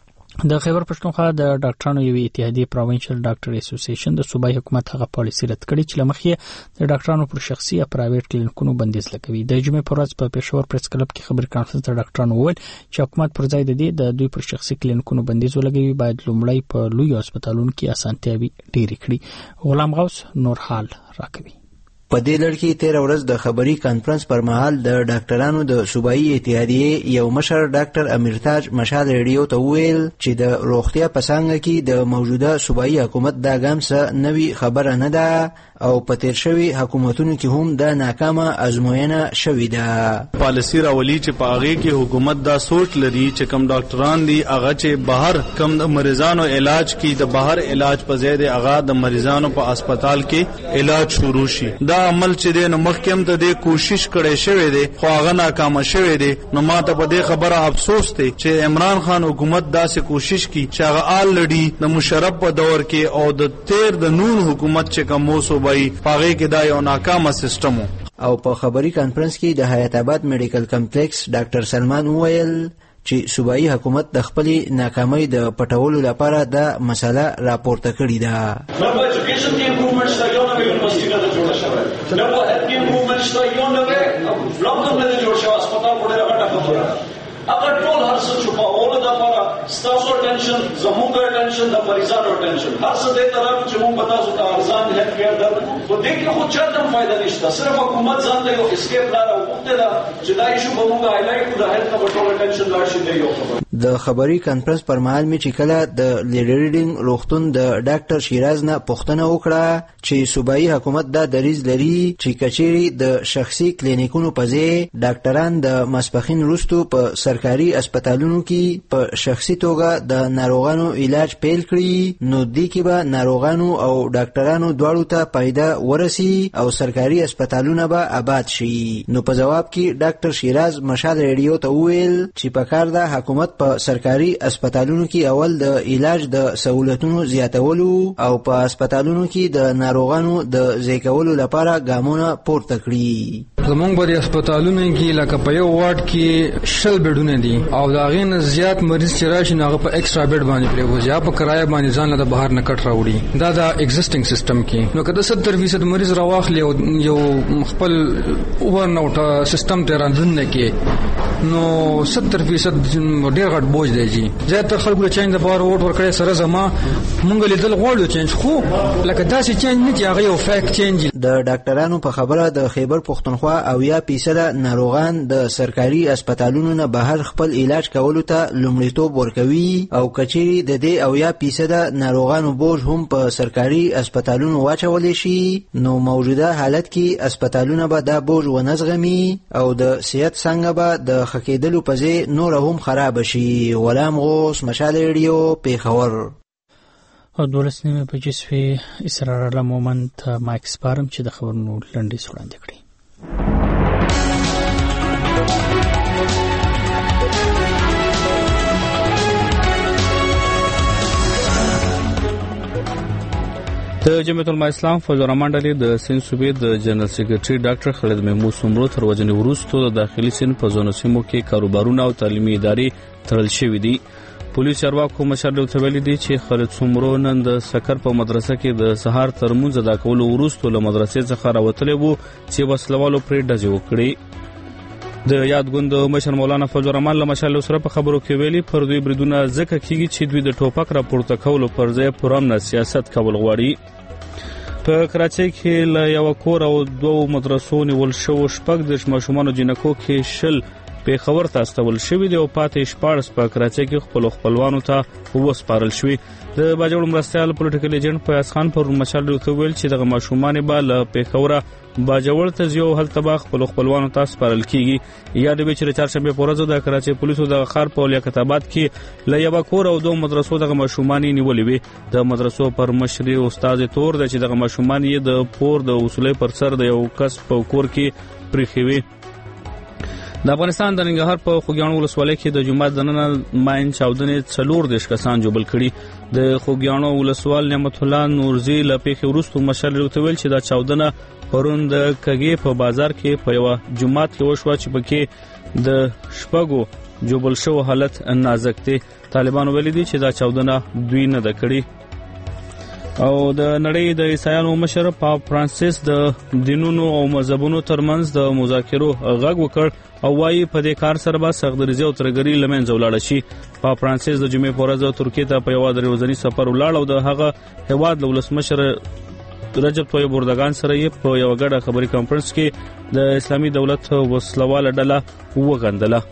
S5: د خیبر پښتونخوا د ډاکټرانو یو اتحادیه پروینشل ډاکټر اسوسییشن د صوبایي حکومت هغه پالیسي رد کړې چې لمخې د ډاکټرانو پر شخصي یا پرایویټ کلینیکونو بندیز لګوي. د جمعې پر ورځ په پېښور پریس کلب کې خبري کانفرنس د ډاکټرانو وویل چې حکومت پر ځای د دې د دوی پر شخصي کلینیکونو بندیز ولګوي باید لومړی په لوی هسپتالونو کې اسانتیاوي ډېرې کړي. غلام غوث نور حال راکوي.
S16: په دې لړ کې 13 ورځ د خبري کانفرنس پر مهال د ډاکټرانو د صوبایي اتحادیې یو مشر ډاکټر امیرتاج مشال ریډیو ته وویل چې د روغتیا په څانګه کې د موجوده صوبایي حکومت دا ګام څه نوي خبره نه ده او په تیر شوي حکومتونو کې هم د ناکامه ازموینه شوې ده.
S17: پالیسي راولي چې په هغه کې حکومت دا سوچ لري چې کم ډاکټران دي هغه چې بهر کم د مریضانو علاج کوي د بهر علاج په ځای د هغه د مریضانو په هسپتال کې علاج شروع شي. دا عمل چې د مخکم ته د کوشش کړي شوی دی خو هغه ناکام شوی دی. نو ماته په دې خبره افسوس دی چې عمران خان حکومت داسې کوشش کوي چې هغه آلریډي د مشرف په دور کې او د تیر د نون حکومت چې کوم صوبایي پاغه کې دا یو ناکامه سیستم.
S16: او په خبري کانفرنس کې د حیات آباد میډیکل کمپلیکس ډاکټر سلمان وویل چې صوبایي حکومت د خپل ناکامۍ د پټولو لپاره د مسله راپورته کړې ده.
S18: نو ایجوکیشن کې امپروومنټ شته یو نوې یونیورسيټي د جوړه شوه نو هیلث کې امپروومنټ شته یو نوې بلاک هم د جوړ شوه هسپتال په ډېر غټه خبره اگر ټول هر څه چوپاول د لپاره ستاسو ټینشن زموږ ټینشن د مریضانو ټینشن هر څه د طرف چې موږ پتا سو ته ارزان هیلث کیر درکو خو دې کې خو چاته فائدہ نشته صرف حکومت ځان ته یو اسکیپ لاره وکړه چې دا ایشو به موږ هایلایټ کړو د هیلث په ټول ټینشن لا شي دی یو خبر.
S16: د خبري کانفرنس پر مهال می چې کله د لیډریډینګ روغتون د ډاکټر شیراز نه پوښتنه وکړه چې صوبایي حکومت دا دریز لري چې کچېری د شخصي کلینیکونو په ځای ډاکټران د ماسپخین وروسته په سرکاري هسپتالونو کې په شخصي توګه د ناروغانو علاج پیل کړي نو دې کې به ناروغانو او ډاکټرانو دواړو ته فائدہ ورسي او سرکاري هسپتالونه به آباد شي. نو په جواب کې ډاکټر شیراز مشال ریډیو ته وویل چې په کار د حکومت په سرکاري هسپتالونو کې اول د علاج د سہولتونو زیاتولو او په هسپتالونو کې د ناروغانو د ځای کولو لپاره ګامونه پورته کړي.
S19: زمونږ په هسپتالونو کې لکه په یو وارډ کې 60 بیډونه دي او دا غین زیات مریض چې راشي نو هغه په ایکسترا بیډ باندې پریوځي یا په کرایه باندې ځان له بهر نه کټ راوړي. دا د ایگزیسټینګ سیستم کې نو کله 70% مریض راواخلي او یو خپل اوور نوټ سیستم ته راځنه کې نو 70% ډیر غټ بوج دی جی. زیاتره خلکو چینج د بار ووټ ورکړي سره زما مونږ لیدل غواړو چینج خو لکه داسې چینج نه چې هغه یو فیک چینج.
S16: د ډاکټرانو په خبره د خیبر پښتونخوا 80% ناروغان د سرکاري هسپتالونو نه بهر خپل علاج کولو ته لومړیتوب ورکوي او کچېرې د دې 80% ناروغانو بوج هم په سرکاري هسپتالونو واچولې شي نو موجوده حالت کې هسپتالونه به دا بوج ونزغمي او د صحت څنګه به د خکېدلو په ځای نور هم خراب شي. غلام غوث، مشال ریډیو، پیښور.
S5: او 12 بجې شوې. اسرار الله مومند مایک سپارم چې د خبرونو لنډیز وړاندې کړي.
S1: د جمعیت العلماء اسلام فضل الرحمن ډلې د سند صوبې د جنرال سیکریټري ډاکټر خالد محمود سومرو تر وژنې وروسته د داخلي سند په ځینو سیمو کې کاروبارونه او تعلیمي ادارې تړل شوي دي. پولیس چارواکو مشر ته ویلي دي چې خالد سومرو نن د سکر په مدرسه کې د سهار تر مونځ ادا کولو وروسته له مدرسې څخه راوتلی وو چې وسلوالو پرې ډزې وکړې. د یاد ګوند مشر مولانا فضل الرحمن له مشال سره په خبرو کې ویلي پر دوی بریدونه ځکه کیږي چې دوی د ټوپک راپورته کولو پر ځای پرامن سیاست کول غواړي. په کراچۍ کې له یو کور او 2 مدرسو نیول شو 6 ماشومان جنکو کې 10 پیښور ته استول شوی دی او پاتې 14 په کراچۍ کې خپلوانو ته وسپارل شوی. د باجوړ مرستيال پولیټیکل ایجنټ فیاض خان پر مشال ته ویل چې دغه ماشومان به له پیښور باجوړ ته یو هل تباخ خپلوانو ته سپارل کیږي. یاد به چې چهارشنبه په ورځ د کراچۍ پولیسو د خار په لیاقتاباد کې له یو کور او 2 مدرسو دغه ماشومان نیولې وي. د مدرسو پر مشري استاد تور د چې دغه ماشومان یې د پور د اصولي پر سر د یو کس په کور کې پریخوي. د افغانستان د ننګرهار په خوګیاڼو ولسوالۍ کې د جمعې د نن ماین چاودنې 14 کسان جوړ کړي. د خوګیاڼو ولسوال نعمت الله نورزی لپیخ وروسته مشر ویل چې دا چاودنه پرون د کګې په بازار کې په یو جمعات کې وشو چې پکې د شپږو جوړ شو حالت نازک دی. طالبانو ویلي دي چې دا چاودنه دوی نه ده کړې. او د نړۍ د عیسایانو مشر پاپ فرانسیس د دینونو او مذهبونو ترمنځ د مذاکرو غږ وکړ او وايي په دې کار سره به سختګریزي او ترګری لمنځه ولاړ شي. پاپ فرانسیس د جمعې په ورځ ترکیه ته په یو ورځنی سفر ولاړ او د هغه هواد د ولسمشر رجب طیب اردوغان سره یې په یو غړ خبري کانفرنس کې د اسلامي دولت وسلواله ډله وغندله.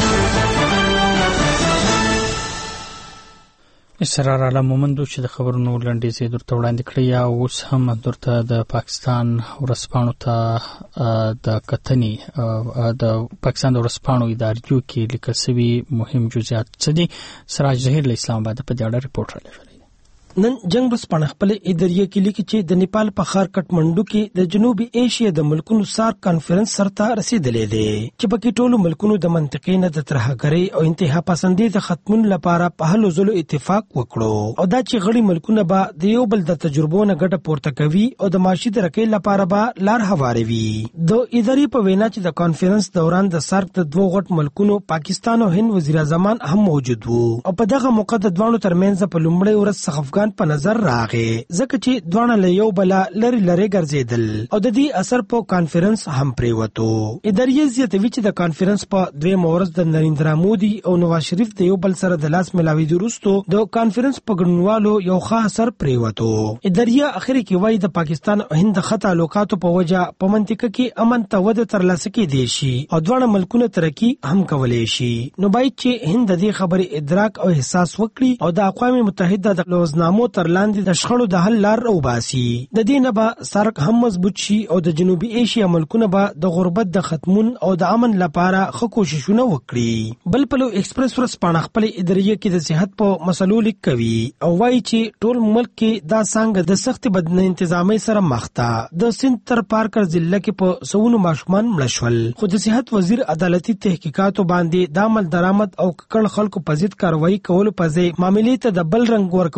S5: اسرار الله مومندو چې د خبرونو لنډیز درته وړاندې کړی یا اوس هم درته د پاکستان ورسپانو ته د کتنې د پاکستان د ورسپانو ادارو کې لیکل شوی مهم جزئیات څه دي. سراج ظهیر له اسلام آباد په دې اړه ریپورت راغلی.
S20: نن جنگ ورسپانه خپل ادارې کې لیکي چې د نیپال په ښار کټمنډو کې د جنوبي ایشیا د ملکونو سار کانفرنس سره رسیدلې ده چې پکې ټولو ملکونو د منطقې نه د ترهګرۍ او انتها پسندۍ د ختمون لپاره په هلو ځلو اتفاق وکړو او دا چې غړي ملکونه به د یو بل د تجربو نه ګټه پورته کوي او د معاشي ترقۍ لپاره به لار هواروي. د ادارې په وینا چې د کانفرنس دوران د سارک د 2 غټ ملکونو پاکستان او هند وزیر اعظم هم موجود وو او په دغه موقع د دوه ترمنځ په لومړی ورځ څخه په نظر راغی ځکه چې دوه له یو بل لری ګرځیدل او د دې اثر په کانفرنس هم پریوتو. ادارې زیاتوي چې د کانفرنس په دویم ورځ د نریندرا مودي او نواز شریف د یو بل سره د لاس ملاوي وروسته د کانفرنس په ګډونوالو یو ښه اثر پریوتو. ادارې اخر کې وایي د پاکستان او هند خط تعلقاتو په وجه په منطقه کې امن ته وده ترلاسه کېدی شي او دوه ملکونه ترقی هم کولای شي. نو باید چې هند د دې خبرې ادراک او احساس وکړي او د اقوام متحده د لوزنامو تر لاندې د شخړو د حل لار وباسي. د دې نه به سرک هم مضبوط شي او د جنوبي ایشیا ملکونه به د غربت د ختمون او د امن لپاره ښه کوششونه وکړي. بل پلو ایکسپریس ورسپانه خپل ادارې کې د صحت په مسلو لیک کوي او وایي چې ټول ملک کې دا څنګه د سخت بد انتظامي سره مخ ده. د سند تر پارکر ضلع کې په سونو ماشومان مړ شول خو د صحت وزیر عدالتي تحقیقاتو باندې د عمل درآمد او کړ خلکو په ضد کاروایی کول په ځای معاملې ته د بل رنګ ورکولو کوشش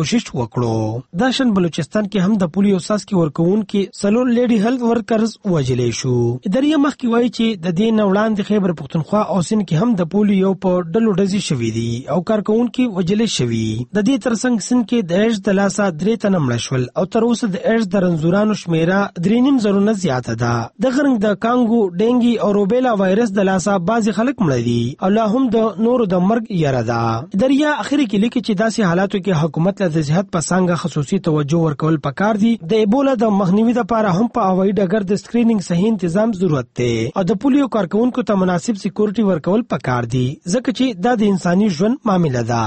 S20: کوشش وکړو. د شان بلوچستان کې هم د پولیو ساسکي ورکون کې سلور لیډي هیلث ورکرز وجلې شو. اداري مخکې وایي چې د دې نه وړاندې خیبر پختونخوا او سند کې هم د پولیو په ډلو ډزې شوې دي او کارکونکو وجلې شوي. د دې ترڅنګ سند کې د ایډز د لاسه 3 تنه مړه شول او تر اوسه د ایډز د رنځورانو شمیره 3.5 نه زیاته ده. د غرنګ د کانګو ډینګي او روبیلا وایرس د لاسه بعضی خلک مړه دي او لا هم د نورو د مرګ یاره ده. اداري اخر کې لیکي چې داسې حالاتو کې حکومت له صحت په څنګه خصوصي توجه ورکول پکار دي. د ایبولا د مخنیوي لپاره هم په هوایي ډګر د سکرینینګ صحیح تنظیم ضرورت دی او د پولیو کارکونکو ته مناسب سکیورټي ورکول پکار دي ځکه چې دا د انساني ژوند معاملې ده.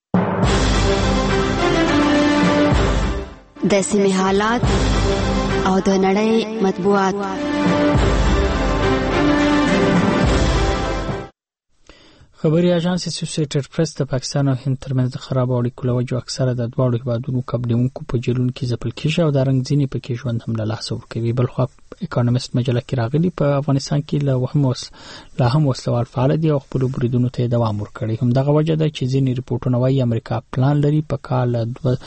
S21: د سیمې حالات او د نړۍ مطبوعات.
S5: خبري اژانس اسوسییټډ پریس د پاکستان او هند ترمنځ د خراب اړیکو لوجه اکثره د دواړو هیوادونو کډونکو په جیلونو کې ځپل کیږي او د رنګ ځینې پکې ژوند هم له لاسه ورکوي. بلخو اکونومیست مجله کې راغلي په افغانستان کې لا هم وسلوال فعال دي او خپل بریدونو ته دوام ورکړي. هم دغه وجه ده چې ځینې ریپورتونه وايي امریکا پلان لري په کال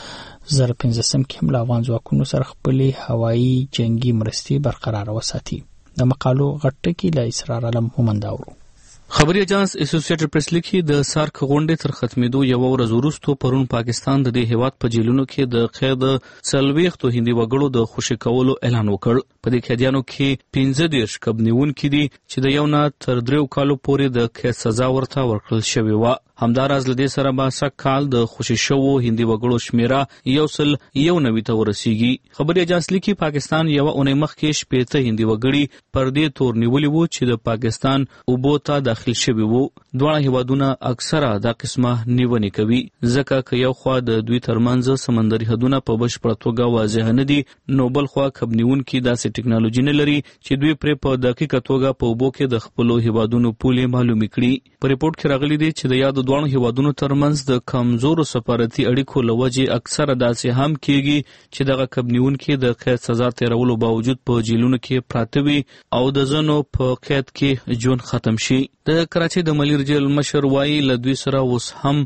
S5: 2015 کې هم له افغان ځواکونو سره خپل هوایي جنگي مرستې برقرار وساتي. د مقالو غټکی له اسرار علم همنداورو.
S1: خبري اژانس اسوسییټډ پریس لیکي د سارک غونډې تر ختمېدو یو ورځ وروسته پرون پاکستان د دې هیواد په جیلونو کې د قید 40 هندي وګړو د خوشي کولو اعلان وکړ. په دې قیدیانو کې 15 کبنیونکي دي چې د یو نه تر 3 کالو پورې د قید سزا ورته ورکړل شوې و. همداراز لدې سره به سږ کال د خوشي شوو هندي وګړو شمیره 191 ته ورسیږي. خبري اژانس لیکي پاکستان یو اونۍ مخکې 70 هندي وګړي پر دې تور نیولي وو چې د پاکستان اوبو ته داخل شوي وو. دواړه هیوادونه اکثره دا قسمه نیونې کوي ځکه که یو خوا د دوی ترمنځ سمندري حدونه په بشپړه توګه واضح نه دي نو بل خوا کبنیونکي داسې ټکنالوژي نه لري چې دوی پرې په دقیقه توګه په اوبو کې د خپلو هیوادونو پولې معلومې کړي. په ریپورت کې راغلي دي چې د یادو دوه هیوادونو ترمنځ د کمزورو سفارتي اړیکو لوجې اکثره داسې هم کیږي چې دغه کبنیونکي د قید سزا تیرولو باوجود په جیلونو کې پراته وي او د ځنو په قید کې ژوند ختم شي. د کراچۍ د ملیر جیل مشر وایي له دوی سره اوس هم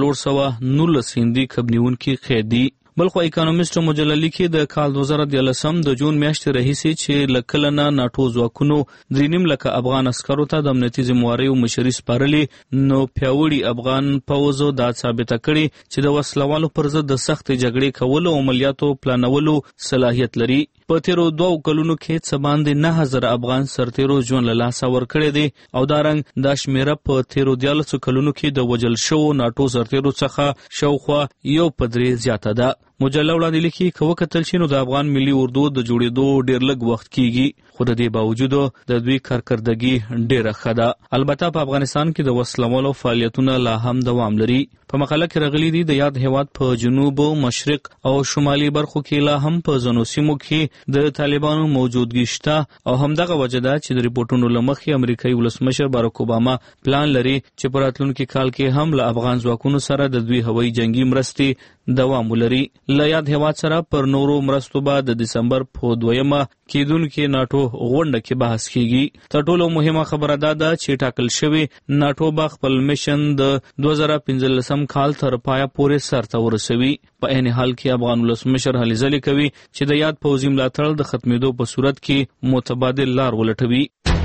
S1: 419 هندي کبنیونکي قید دي. بلخو اکونومیست مجله لیکي د کال 2013 د جون میاشتې راهیسې چې لکه نه ناټو ځواکونو 3.5 لک افغان عسکرو ته د امنیتي ذمہواریو مشري سپارلې نو پیاوړي افغان پوځ دا ثابته کړي چې د وسلوالو پر ضد د سخت جګړې کولو او عملیاتو پلانولو صلاحیت لري. په تیرو 2 کلونو کې څه باندې 9000 افغان سرتیرو ژوند له لاسه ورکړی دی او دا رنګ دا شمیره په تیرو 14 کلونو کې د وجل شو ناټو سرتیرو څخه شاوخوا 1.3 زیاته ده. مجله وړاندې لیکي که وکتل شي نو د افغان ملي اردو د جوړېدو ډېر لږ وخت کیږي خو د دې باوجود د دوی کارکردګي ډېره ښه ده. البته په افغانستان کې د وسلوالو فعالیتونه لا هم دوام لري. په مقاله کې راغلي دي د یاد هیواد په جنوب مشرق او شمالي برخو کې لا هم په ځینو سیمو کې د طالبانو موجودګي شته او همدغه وجه ده چې د ریپورتونو له مخې امریکایي ولسمشر باراک اوباما پلان لري چې په راتلونکي کال کې هم له افغان ځواکونو سره د دوی هوایي جنگي مرستې دوام ولري. له یاد هیواد سره پر نورو مرستو به د دسمبر په 2مه کېدونکې ناټو غونډه کې بحث کیږي. تر ټولو مهمه خبره دا ده چې ټاکل شوی ناټو به خپل میشن د 2015 کال تر پایه پورې سرته ورسوي. په عین حال کې افغان ولسمشر هلې ځلې کوي چې د یاد پوځي ملاتړ د ختمېدو په صورت کې متبادل لار ولټوي.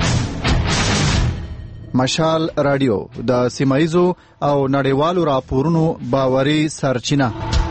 S22: مشال رادیو د سیمایزو او نړیوالو راپورونو باوري سرچینه.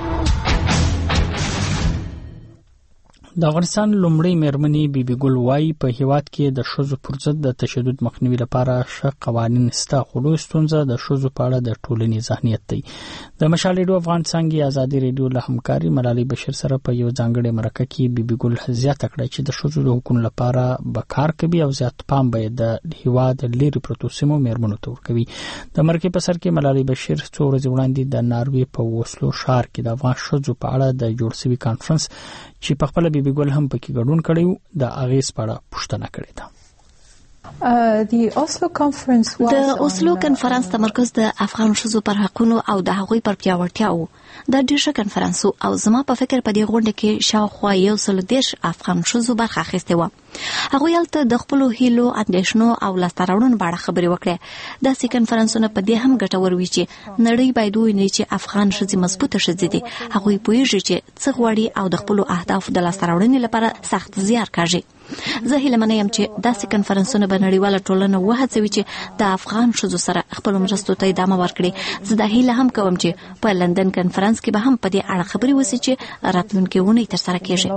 S5: د افغانستان لومړی میرمنې بیبي ګل وايي په هیواد کې د ښځو پر ضد د تشدد مخنیوي لپاره ښه قوانین شته خو لویه ستونزه د ښځو په اړه د ټولنې ذهنیت دی. د مشال ریډیو افغان څانګې ازادي ریډیو له همکاري ملالۍ بشیر سره په یو ځانګړي مرکه کې بیبي ګل زیاته کړه چې د ښځو د حقوقو لپاره به کار کوي او زیات پام به د هیواد لري پروتو سیمو میرمنو ته ورکوي. د مرکې په سر کې ملالۍ بشیر څو ورځې وړاندې د ناروې په وسلو ښار کې د افغان ښځو په اړه د جوړ شوي کانفرنس چې په خپل بیبي ګل هم پکې ګډون کړی د اغیز په اړه پوښتنه کړې ده.
S3: د اوسلو کنفرانس تمرکز د افغان ښځو پر حقونو او د هغوی پر پیاوړتیا و. دا ډېر ښه کنفرانس او زما په فکر په دې غونډه کې شاوخوا 130 افغان ښځو برخه اخیستې وه. هغوی هلته د خپلو هیلو، اندېښنو او لاسته راوړنو په اړه خبرې وکړې. داسې کنفرانسونه په دې هم ګټور وي چې نړۍ باید وویني چې افغان ښځې مضبوطه ښځې دي. هغوی پوهېږي چې څه غواړي او د خپلو اهدافو د لاسته راوړنې لپاره سخت زیار کاږي. زه هیله منه یم چې داسې کنفرانسونه به نړیواله ټولنه وهڅوي چې د افغان ښځو سره خپلو مرستو ته ادامه ورکړي. زه دا هیله هم کوم چې په لندن کنفرانس کې به هم په دې اړه خبرې وشي چې راتلونکې اونۍ ترسره کېږي.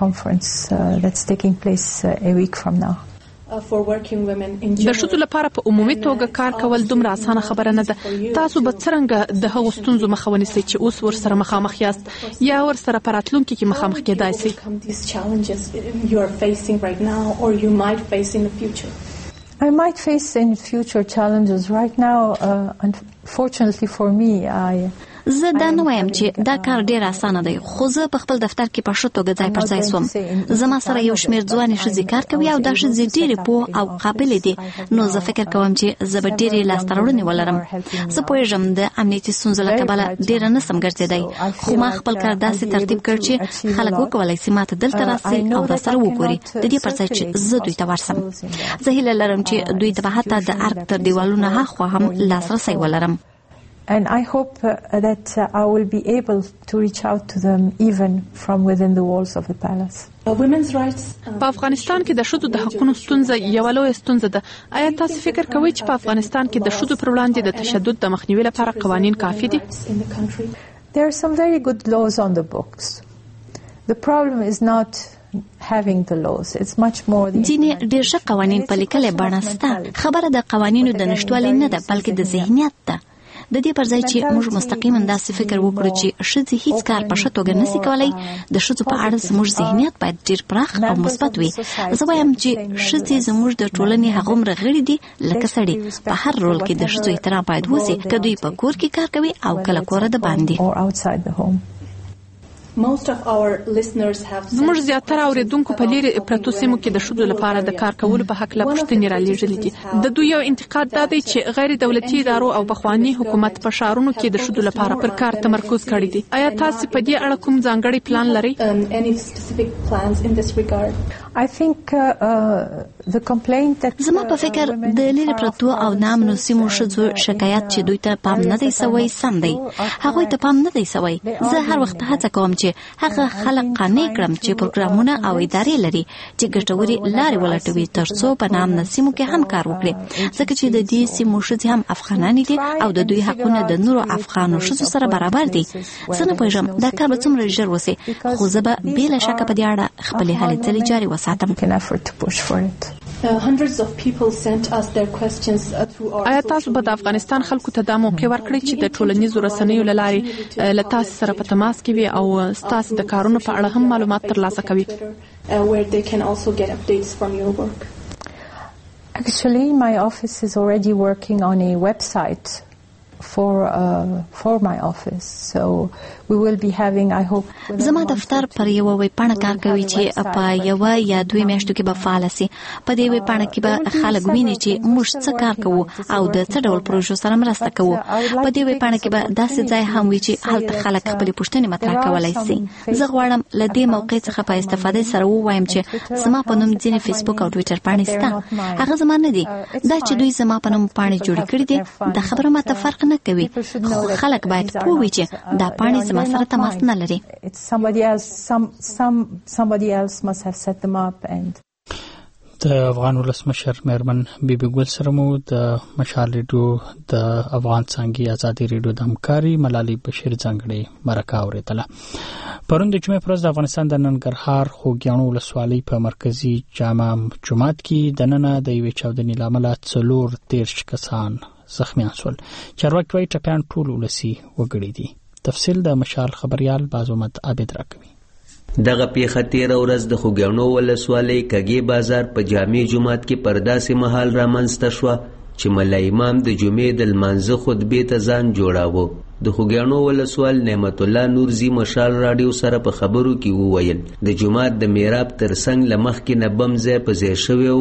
S4: د ښځو لپاره په عمومي توګه کار کول دومره اسانه خبره نه ده. تاسو به څرنګه د هغو ستونزو مخه ونیسئ چې اوس ورسره مخامخ یاست یا ورسره په راتلونکي کې مخامخ کېدای شئ؟
S3: I might face in future challenges right now. Unfortunately for me, زه دا نه وایم چې دا کار ډیر اسانه دی، خو زه په خپل دفتر کې په ښه توګه ځای پر ځای سوم. زما سره یو شمېر ځوانې ښځې کار کوي او دا ښځې ډېرې پوه او قابلې دي. نو زه فکر کوم چې زه به ډېرې لاسته راوړنې ولرم. زه پوهېږم د امنیتي ستونزو له کبله ډېره نسم ګرځېدی، خو ما خپل کار داسې ترتیب کړ چې خلک وکولی سي ما ته دلته راسي او راسره وګوري د دې پر ځای چې زه دوی ته ورسم. زه هیله لرم چې دوی ته به حتی د ارګ تر دیوالونو هاخوا هم لاسرسی ولرم. And I hope that I will be able to reach out to them even from within the walls of the palace.
S4: په افغانستان کې د ښځو د حقونو ستونزه یوه لویه ستونزه ده. آیا تاسو فکر کوئ چې په افغانستان کې د ښځو پر وړاندې د تشدد د مخنیوي لپاره قوانین کافي دي؟
S3: There are some very good laws on the books. The problem is not having the laws. It's much more the ځینې ډېر ښه قوانین په لیکلې بڼه شته. خبره د قوانینو د نشتوالي نه ده بلکې د ذهنیت ده. د دې پر ځای چې موږ مستقیما داسې فکر وکړو چې ښځې هیڅ کار په ښه توګه نشي کولی، د ښځو په اړه زموږ ذهنیت باید ډېر پراخ او مثبت وي. زه وایم چې ښځې زموږ د ټولنې هغومره غړي دي لکه سړي. په هر رول کې د ښځو احترام باید وشي، که دوی په کور کې کار کوي او کله کوره د باندې.
S4: زموږ زیاتره اوریدونکو په لیرې پرتو سیمو کې د ښځو لپاره د کار کولو په هکله پوښتنې رالېږلې دي. د دوی یو انتقاد دا دی چې غیر دولتي ادارو او پخواني حکومت په ښارونو کې د ښځو لپاره پر کار تمرکز کړی دی. آیا تاسو په دې اړه کوم ځانګړی پلان لرئ؟
S3: زما په فکر د لیرې پرتو او نامنو سیمو ښځو شکایت چې دوی ته پام نه دی سوی سم دی. هغوی ته پام نه دی سوی. زه هر وخت هڅه کوم چې هغه خلک قانع کړم چې پروګرامونه او ادارې لري چې ګټورې لارې ولټوي ترڅو په نامنو سیمو کې هم کار وکړي، ځکه چې د دې سیمو ښځې هم افغانانې دي او د دوی حقونه د نورو افغانو ښځو سره برابر دي. زه نه پوهېږم دا کار به څومره ژر وسي، خو زه به بې له شکه په دې اړه خپلې هلې ځلې جاري وساتم.
S4: آیا تاسو به د افغانستان خلکو ته دا موقع ورکړئ چې د ټولنیزو رسنیو له لارې له تاسو سره په تماس کې وي او ستاسو د کارونو په اړه هم معلومات ترلاسه کوي؟
S3: Actually, my office is already working on a website for my office. So we will be having, I hope. زما دفتر پر یو ویب پاڼه کار کوي چې په یو یا دوه میاشتو کې به فعال شي. په دې ویب پاڼه کې به خلک ویني چې موږ څه کار کوو او د څه ډول پروژو سره مرسته کوو. په دې ویب پاڼه کې به داسې ځای هم وي چې هلته خلک خپل پوښتنې مطرح کولای شي. زه غواړم له دې موقع څخه په استفاده سره ووایم چې زما په نوم ځینې فیسبوک او ټویټر پاڼې شته. هغه زما نه دي. دا چې دوی زما په نوم پاڼې جوړې کړې دي دا خبره ماته فرق نه کوي، خو خلک باید پوه وي چې دا پاڼې زما سره تماس نه لري.
S5: د افغان ولسمشر مېرمن بیبي ګل سره مو د مشال ریډیو د افغان څانګې ازادي ریډیو د همکاري ملالۍ بشیر ځانګړې مرکه اورېدله. پرون د جمعې پر ورځ د افغانستان د ننګرهار خوږیاڼو ولسوالۍ په مرکزي جامع جومات کې دننه د یوې چاودنې له امله 34 کسان زخمیان شول. چارواکي وايي ټپیان ټول ولسي وګړي دي. تفصیل د مشال خبريال بازومت عابد راکوي.
S23: دغه پیښه تیره ورځ د خوږیاڼو ولسوالۍ کږې بازار په جامع جومات کې پر داسې مهال رامنځته شوه چې ملا امام د جمعې د لمانځه خطبې ته ځان جوړاوه. د خوږیاڼو ولسوال نعمت الله نورزي مشال راډیو سره په خبرو کې وویل د جومات د میراب ترڅنګ له مخکې نه بم ځای په ځای شوی و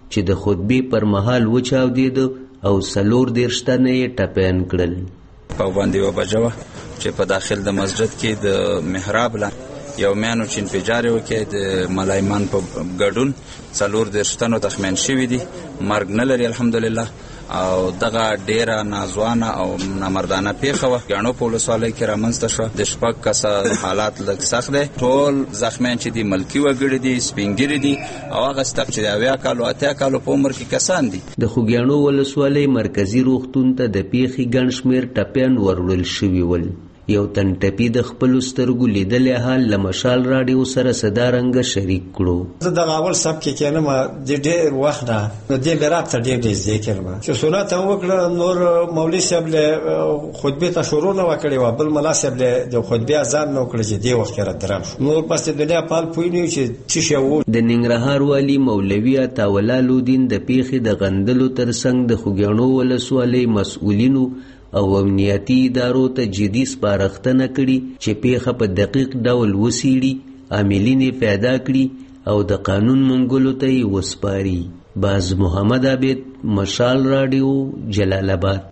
S23: چې د خطبې پر مهال وچاودېده او 34 تنه یې ټپیان کړل.
S2: په باندې وبجوه چې په داخل د مسجد کې د محراب لا یو میانو چین پیجاري وکړي د ملایمان په ګډون 34 تنو تخمین شوي دي، مرګ نه لري الحمدلله. او دغه ډیره نازوانه او نامردانه پیښه وه. ګاڼو په ولسوالۍ کې رامنځته شوه. د 6 کسه حالات لږ سخت دی. ټول زخمیان چې دي ملکي وګړي دي، سپینګیري دي او هغه ستق چې د 80 کالو 80 کالو په عمر کې کسان دي.
S23: د خوږیاڼو ولسوالۍ مرکزی روغتون ته د پیښې ګڼ شمېر ټپیان وروړل شوي ول. یو تن ټپي د خپلو سترګو لیدلی حال له مشال راډیو سره صدارنګه شریک کړو.
S8: زه دغه اول سب کې کېنم د ډېر وخت نه نو دې براب ته ډېر نږدې کېږم چې سنت هم وکړه. نور مولوي صاحب له خطبې ته شروع نه وکړې وه، بل ملا صاحب له د خطبې اذان نه وکړه چې دې وخت کې راته رام شو. نور بس د دنیا پال پوه نه یو چې څه شی و.
S23: د ننګرهار والي مولوي عطاالله لودین د پیښې د غندلو ترڅنګ د خوږیاڼو ولسوالۍ مسؤلینو او امنیتي ادارو ته جدي سپارښتنه کړي چې پیښه په دقیق ډول وڅېړي، عاملین یې پیدا کړي او د قانون منګولو ته یې وسپاري. باز محمد عابد، مشال راډیو، جلال آباد.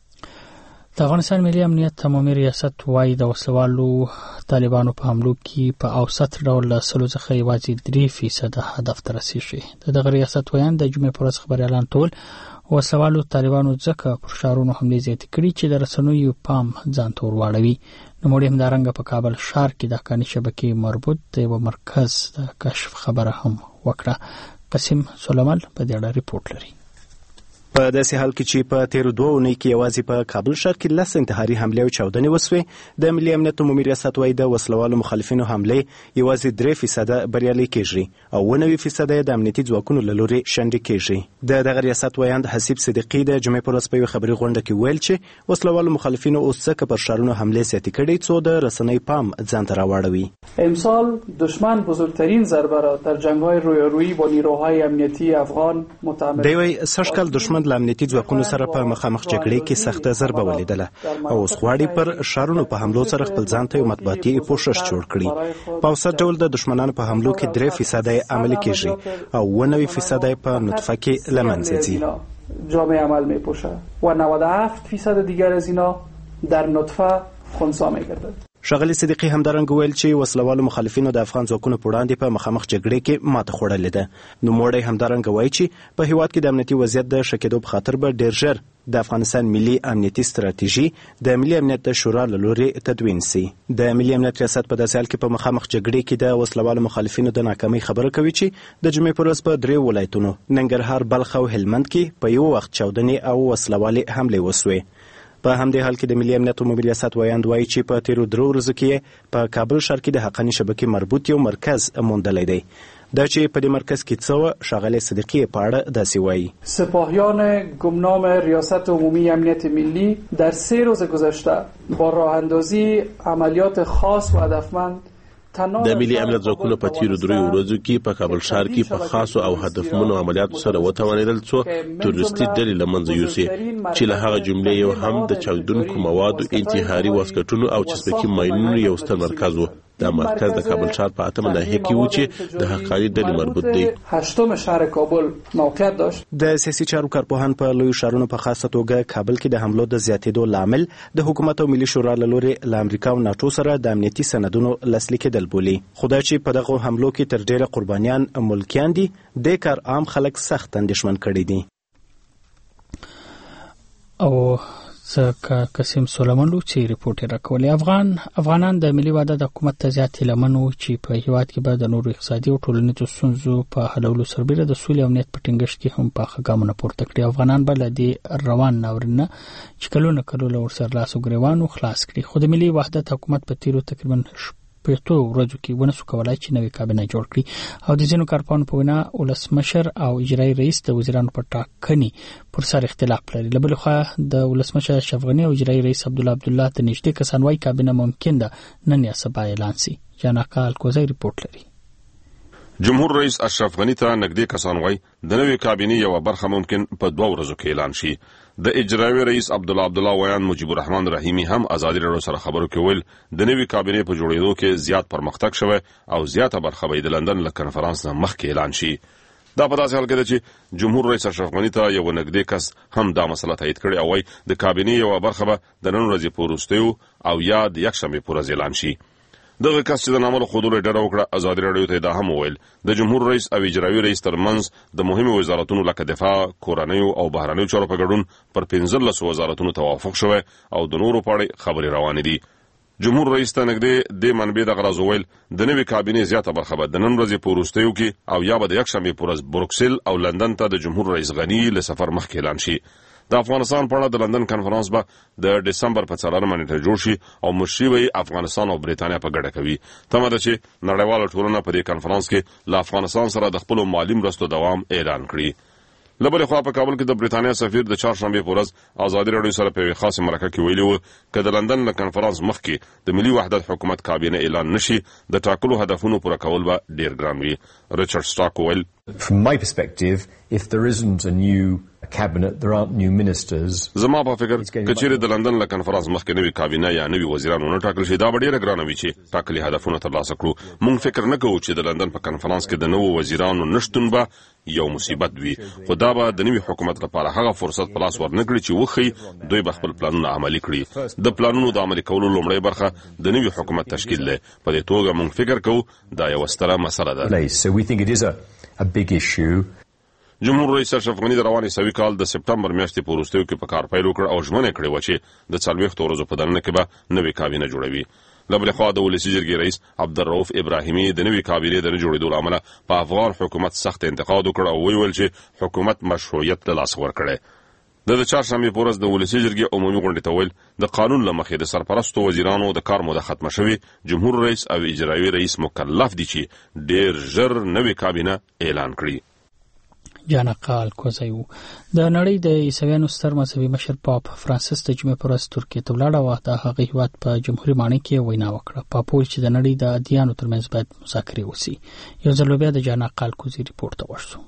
S5: د افغانستان ملي امنیت عمومي ریاست وايي د وسلوالو طالبانو په حملو کې په اوسط ډول له 100 څخه یوازې 3% هدف ته رسیږي. دغه ریاست وایي د جمعې پر ورځ خبري اعلان ټول وسلوالو طالبانو ځکه پر ښارونو حملې زیاتې کړي چې د رسنیو پام ځان ته ورواړوي. نوموړي همدارنګه په کابل ښار کې د حقاني شبکې مربوط د یو مرکز د کشف خبره هم وکړه. قسیم سلیمان په دې اړه ریپورت لري.
S9: په داسې حال کې چې په تیر 2 اونۍ کې یوازې په کابل ښار کې 10 انتحاري حملې او چاودنې وسوې، د ملي امنیت عمومي ریاست وايي د وسلوالو مخالفینو حملې یوازې 3% بریالۍ کېږي او 90% د امنیتي ځواکونو له لوري شنډې کېږي. دغه ریاست وایاند حسیب صدیقي د جمعې پر ورځ په یوه خبري غونډه کې ویل چې وسلوالو مخالفینو اوس څخه پر ښارونو حملې زیاتې کړي څو د رسنۍ پام ځان ته راواړوي.
S24: امسال دشمن بزرگترین ضربه را در جنگ‌های رویارویی با نیروهای امنیتی افغان متحمل.
S9: دوی سږکال دشمن له امنیتي ځواکونو سره په مخامخ جګړې کې سخته ضربه ولیدله او اوس غواړي پر ښارونو په حملو سره خپل ځان ته یو مطبوعاتي پوښښ جوړ کړي. په اوسط ډول د دشمنانو په حملو کې 3% عملي کېږي او 90% په نطفه کې له منځه ځي.
S24: جامعه عمل می‌پوشد و 97% دیگر از اینا در نطفه خنثی می‌گردد.
S9: ښاغلي صدیقي همدارنګه ویل چې وسلوالو مخالفینو د افغان ځواکونو په وړاندې په مخامخ جګړې کې ماته خوړلې ده. نوموړی همدارنګه وایي چې په هیواد کې د امنیتي وضعیت د ښه کېدو په خاطر به ډېر ژر د افغانستان ملي امنیتي ستراتیژي د ملي امنیت شورا له لوري تدوین سي. د ملي امنیت ریاست په داسې حال کې په مخامخ جګړې کې د وسلوالو مخالفینو د ناکامۍ خبره کوي چې د جمعې پر ورځ په 3 ولایتونو ننګرهار، بلخ او هلمند کې په یو وخت چاودنې او وسلوالې حملې وسوې. په همدې حال کې د ملي امنیت عمومي ریاست وایاند وایي چې په تیرو 3 ورځو کې په کابل ښار کې د حقاني شبکې مربوط یو مرکز موندلی دی. دا چې په دې مرکز کې څه ښاغلي صدیقي په اړه داسې وایي.
S24: سپاهیان گمنام ریاست عمومی امنیت ملی در 3 روز گذشته با راه اندازی عملیات خاص و هدفمند
S25: د ملي امنیت ځواکونو په تیرو 3 ورځو کې په کابل ښار کې په خاصو او هدفمنو عملیاتو سره وتوانېدل څو تروریستي ډلې له منځه یوسي چې له هغه جملې یو هم د چاودونکو موادو، انتحاري واسکټونو او چسپکي ماینونو یو ستر مرکز و. دا مرکز د کابل ښار په 8مه ناحیه کې و چې د حقاني ډلې مربوط دی.
S24: 8م شهر کابل موقعیت داشت.
S9: د سیاسي چارو کارپوهان په لوی ښارونو په خاصه توګه کابل کې د حملو د زیاتېدو لامل د حکومت او ملي شورا له لوري له امریکا او ناټو سره د امنیتي سندونو لاسلیک کېدل بولي. خدای چې په دغه حملو کې تر ډیره قربانیان ملکیان دي، د کار عام خلک سخت اندېښمن کړي دي.
S5: او څخه قسم سلیمان چې ریپورت راکولې. افغانان د ملي وحدت د حکومت ته زیات لمنو چې په هیواد کې به د نورو اقتصادي او ټولنیزو ستونزو په حلولو سربېره د سولې او امنیت په ټینګښت کې هم په ګامونه پورته کړي. افغانان به له دې روان ناورینه چې کلونه له ورسره لاس او ګریوانو خلاص کړي. خو د ملي وحدت حکومت په تیرو تقریبا 5 ورځو کې ونه سو کولای چې نوې کابینه جوړ کړي او د ځینو کارپوهانو په وینا ولسمشر او اجرایي رئیس د وزیرانو په ټاکنې پر سر اختلاف لري. له بل خوا د ولسمشر اشرف غني او اجرایي رئیس عبدالله ته نږدې کسان وايي کابینه ممکن ده نن یا سبا اعلان شي. جاناکا الکوزی ریپورت لري.
S26: جمهور رئیس اشرف غني ته نږدې کسان وايي د نوې کابینې یو برخه ممکن په 2 ورځو کې اعلان شي. د اجرایي رئیس عبدالله ویان مجيب الرحمن رحیمی هم ازادي راډیو سره خبرو کې ویل د نوې کابینې په جوړېدو کې زیات پرمختګ شوی او زیاته برخه به د لندن له کنفرانس نه مخکې اعلان شي. دا په داسې حال کې ده چې جمهور رئیس اشرف غنی ته یو نږدې کس هم دا مسله تایید کړې او وايي د کابینې یو برخه به د نن ورځې په وروستیو او یا د یکشنبې په ورځ اعلان شي. دغه کس چې د نامه له ښودلو ډډه وکړه ازادي راډیو ته دا هم وویل د جمهور رئیس او اجرایي رئیس ترمنځ د مهمو وزارتونو لکه دفاع، کورنیو او بهرنیو چارو په ګډون پر 15 وزارتونو توافق شوی او د نورو په اړه خبرې روانې دي. جمهور رئیس ته نږدې د منبع د غراز ویل د نوې کابینې زیاته برخه به د نن ورځې په وروستیو کې او یا به د یکشنبې په ورځ بروکسل او لندن ته د جمهور رئیس غنی له سفر مخکې اعلان شي. د افغانستان په اړه د لندن کنفرانس به د دسمبر په 4 نیټه جوړ شي او مشري به افغانستان او بریتانیا په ګډه کوي. تمه ده چې نړیواله ټولنه په دې کنفرانس کې له افغانستان سره د خپل مالي مرستو دوام اعلان کړي. لبل خو په کابل کې د بریتانیا سفیر د چهارشنبه په ورځ ازادي راډیو سره په خاصه مرکه کې ویلي و چې د لندن له کنفرانس مخکې د ملي وحدت حکومت کابینه اعلان نشي د ټاکلو هدفونو پوره کول به ډیر ګران وي. ریچارډ سټاک ویل
S6: From my perspective, if there isn't a new cabinet, there aren't new ministers.
S26: زما په فکر کچېره د لندن له کنفرانس مخکې نوې کابینه یا نوې وزیرانو نه ټاکل شي دا به ډیره ګرانه وي چې ټاکلي هدفونه ترلاسه کړو. موږ فکر نه کوو چې د لندن په کنفرانس کې د نوو وزیرانو نشتون به یو مصیبت وي، خو دا به د نوي حکومت لپاره هغه فرصت په لاس ورنکړي چې وخی دوی به خپل پلانونه عملي کړي. د پلانونو د عملي کولو لومړی برخه د نوي حکومت تشکیل دی. په دې توګه موږ فکر کوو دا یو ستره مسله ده.
S6: So we think it is a big issue.
S26: جمهور رئیس اشرف غنی د رواني سوي کال د سپټمبر میاشتې په وروستیو کې په کار پیل وکړ او ژمنه کړې و چې د 40 ورځو په دننه کې به نوې کابینه جوړوي. لبل خو د ولسی جرګې رئیس عبدالرؤف ابراهیمي د نوې کابینې د جوړېدو لامل په افغان حکومت سخت انتقاد وکړ او ویل چې حکومت مشروعیت له لاس ورکړي. د چهارشنبه په ورځ د ولسی جرګې عمومي غونډې ته ویل د قانون له مخې د سرپرستو وزیرانو د کار موده ختمه شوی. جمهور رئیس او اجرایي رئیس مکلف دي چې ډیر ژر نوې کابینه اعلان کړي.
S5: جانقال کوزایو د نړۍ د عیسویانو ستر مذهبي مشر پاپ فرانسیس د جمعې پر ورځ ترکیې ته ولاړ او د هغه هیواد په جمهوریت ماڼۍ کې وینا وکړه. پاپ وویل چې د نړۍ د ادیانو ترمنځ باید مذاکرې وشي. یو ځل بیا د جانقال کوزي ریپورت ته ورسو.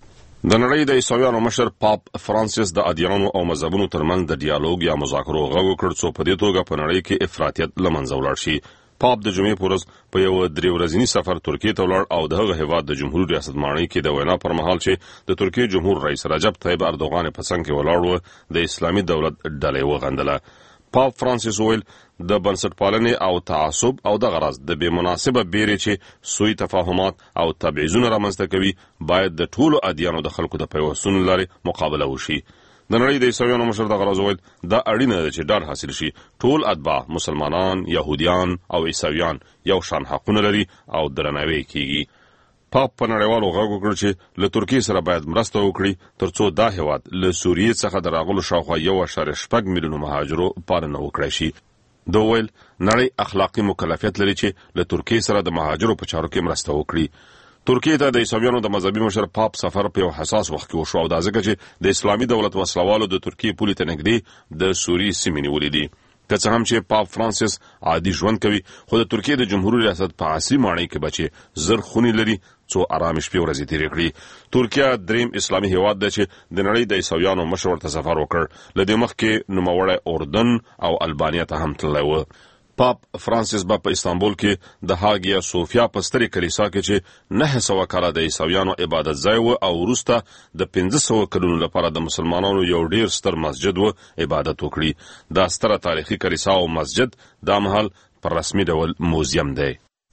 S26: د نړۍ د عیسویانو مشر پاپ فرانسیس د ادیانو او مذهبونو ترمنځ د ډیالوګ یا مذاکرو غوښتنه وکړه چې په دې توګه په نړۍ کې افراطیت لمنځه ولاړ شي. پاپ د جمعې پر ورځ په یو 3 ورځنی سفر ترکیې ته ولاړ او د هغه هیواد د جمهوریت ریاست ماڼۍ کې د وینا پر مهال چې د ترکیې جمهور رئیس رجب طیب اردوغان په څنګ کې ولاړ و د اسلامي دولت ډلې وغندله. پاپ فرانسیس ویل د بنسټپالنې او تعصب او د غرض د بې مناسبه بیرې چې سوی تفاهمات او تبعیضونه رامنځته کوي باید د ټولو ادیانو د خلکو د پیوستون لارې مقابله وشي. د نړۍ د عیسویانو مشر د غرض ویل دا اړینه ده چې ډاډ حاصل شي ټول اتباع مسلمانان، يهوديان او عیسویان یو شان حقونه لري او درناوی کیږي. پاپ په نړیوالو غږ وکړ چې له ترکیې سره باید مرسته وکړي ترڅو دا هیواد له سوریې څخه د راغلو شاوخوا 1.6 میلیونه مهاجرو پالنه وکړي شي. دوی ویل نړۍ اخلاقی مکلفیت لري چې له ترکیې سره د مهاجرو په چارو کې مرسته وکړي. ترکیې ته د عیسویانو د مذهبي مشر پاپ سفر په یو حساس وخت کې وشو او دا ځکه چې د اسلامي دولت وسلوالو د ترکیې پولې ته نږدې د سوریې سیمې نیولې دي. که څه هم چې پاپ فرانسیس عادي ژوند کوي خو د ترکیې د جمهوریت ریاست په عصري ماڼۍ کې بچي زر خونی لري څو آرام شپې ورځې تیرې کړي. ترکیه دریم اسلامي هیواد دی چې د نړۍ د عیسویانو مشر ورته سفر وکړ. له دې مخکې نوموړی اردن او البانیا ته هم تللی و. پاپ فرانسیس با په استانبول کې د هاګیا سوفیا په سترې کلیسا کې چې 900 کاله د عیسویانو عبادت ځای و او وروسته د 1500 کلونو لپاره د مسلمانانو یو ډیر ستر مسجد و عبادت وکړي. دا ستره تاریخي کلیسا او مسجد دا مهال پر رسمي ډول موزیم دی.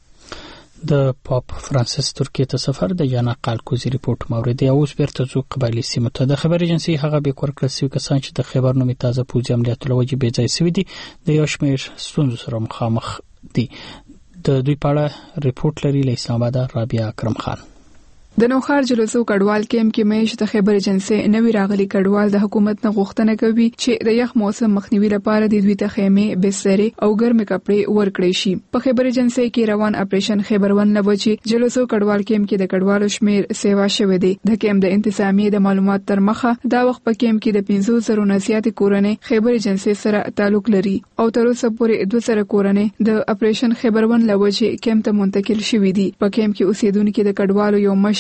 S5: د پاپ فرانسیس ترکیې ته سفر د جانقال کوزي ریپورت موریدي او اوس بیرته ځو قبایلی سیمو ته. د خبر ایجنسی هغه به کورکل سوي کسان چې د خبر نومي تازه پوځي عملیاتو لوجې بې ځای سوي دي د یو شمېر ستونزو سره مخامخ دي. د دوی په اړه ریپورت لري له اسلام آباد رابعه اکرم خان.
S7: د نوخار جلوسو کډوال کیمپ کې مېش د خبر ایجنسی نوی راغلي کډوال د حکومت نه غوښتنه کوي چې د یخ موسم مخنیوي لپاره د دوی ته خیمه، بسترې او ګرمې کپړې ورکړي شي. په خبر ایجنسی کې روان اپریشن خبرون لبچي جلوسو کډوال کیمپ کې د کډوالو شمیر سیوا شوه دی. د کیمپ د انتظامی د معلومات تر مخه دا وخت په کیمپ کې د 500 نسياتي کورنۍ خبر ایجنسی سره تعلق لري او تر اوسه پورې 200 کورنۍ د اپریشن خبرون لبچي کیمپ ته منتقل شوې دي. په کیمپ کې اوسیدونکو د کډوالو یو مشر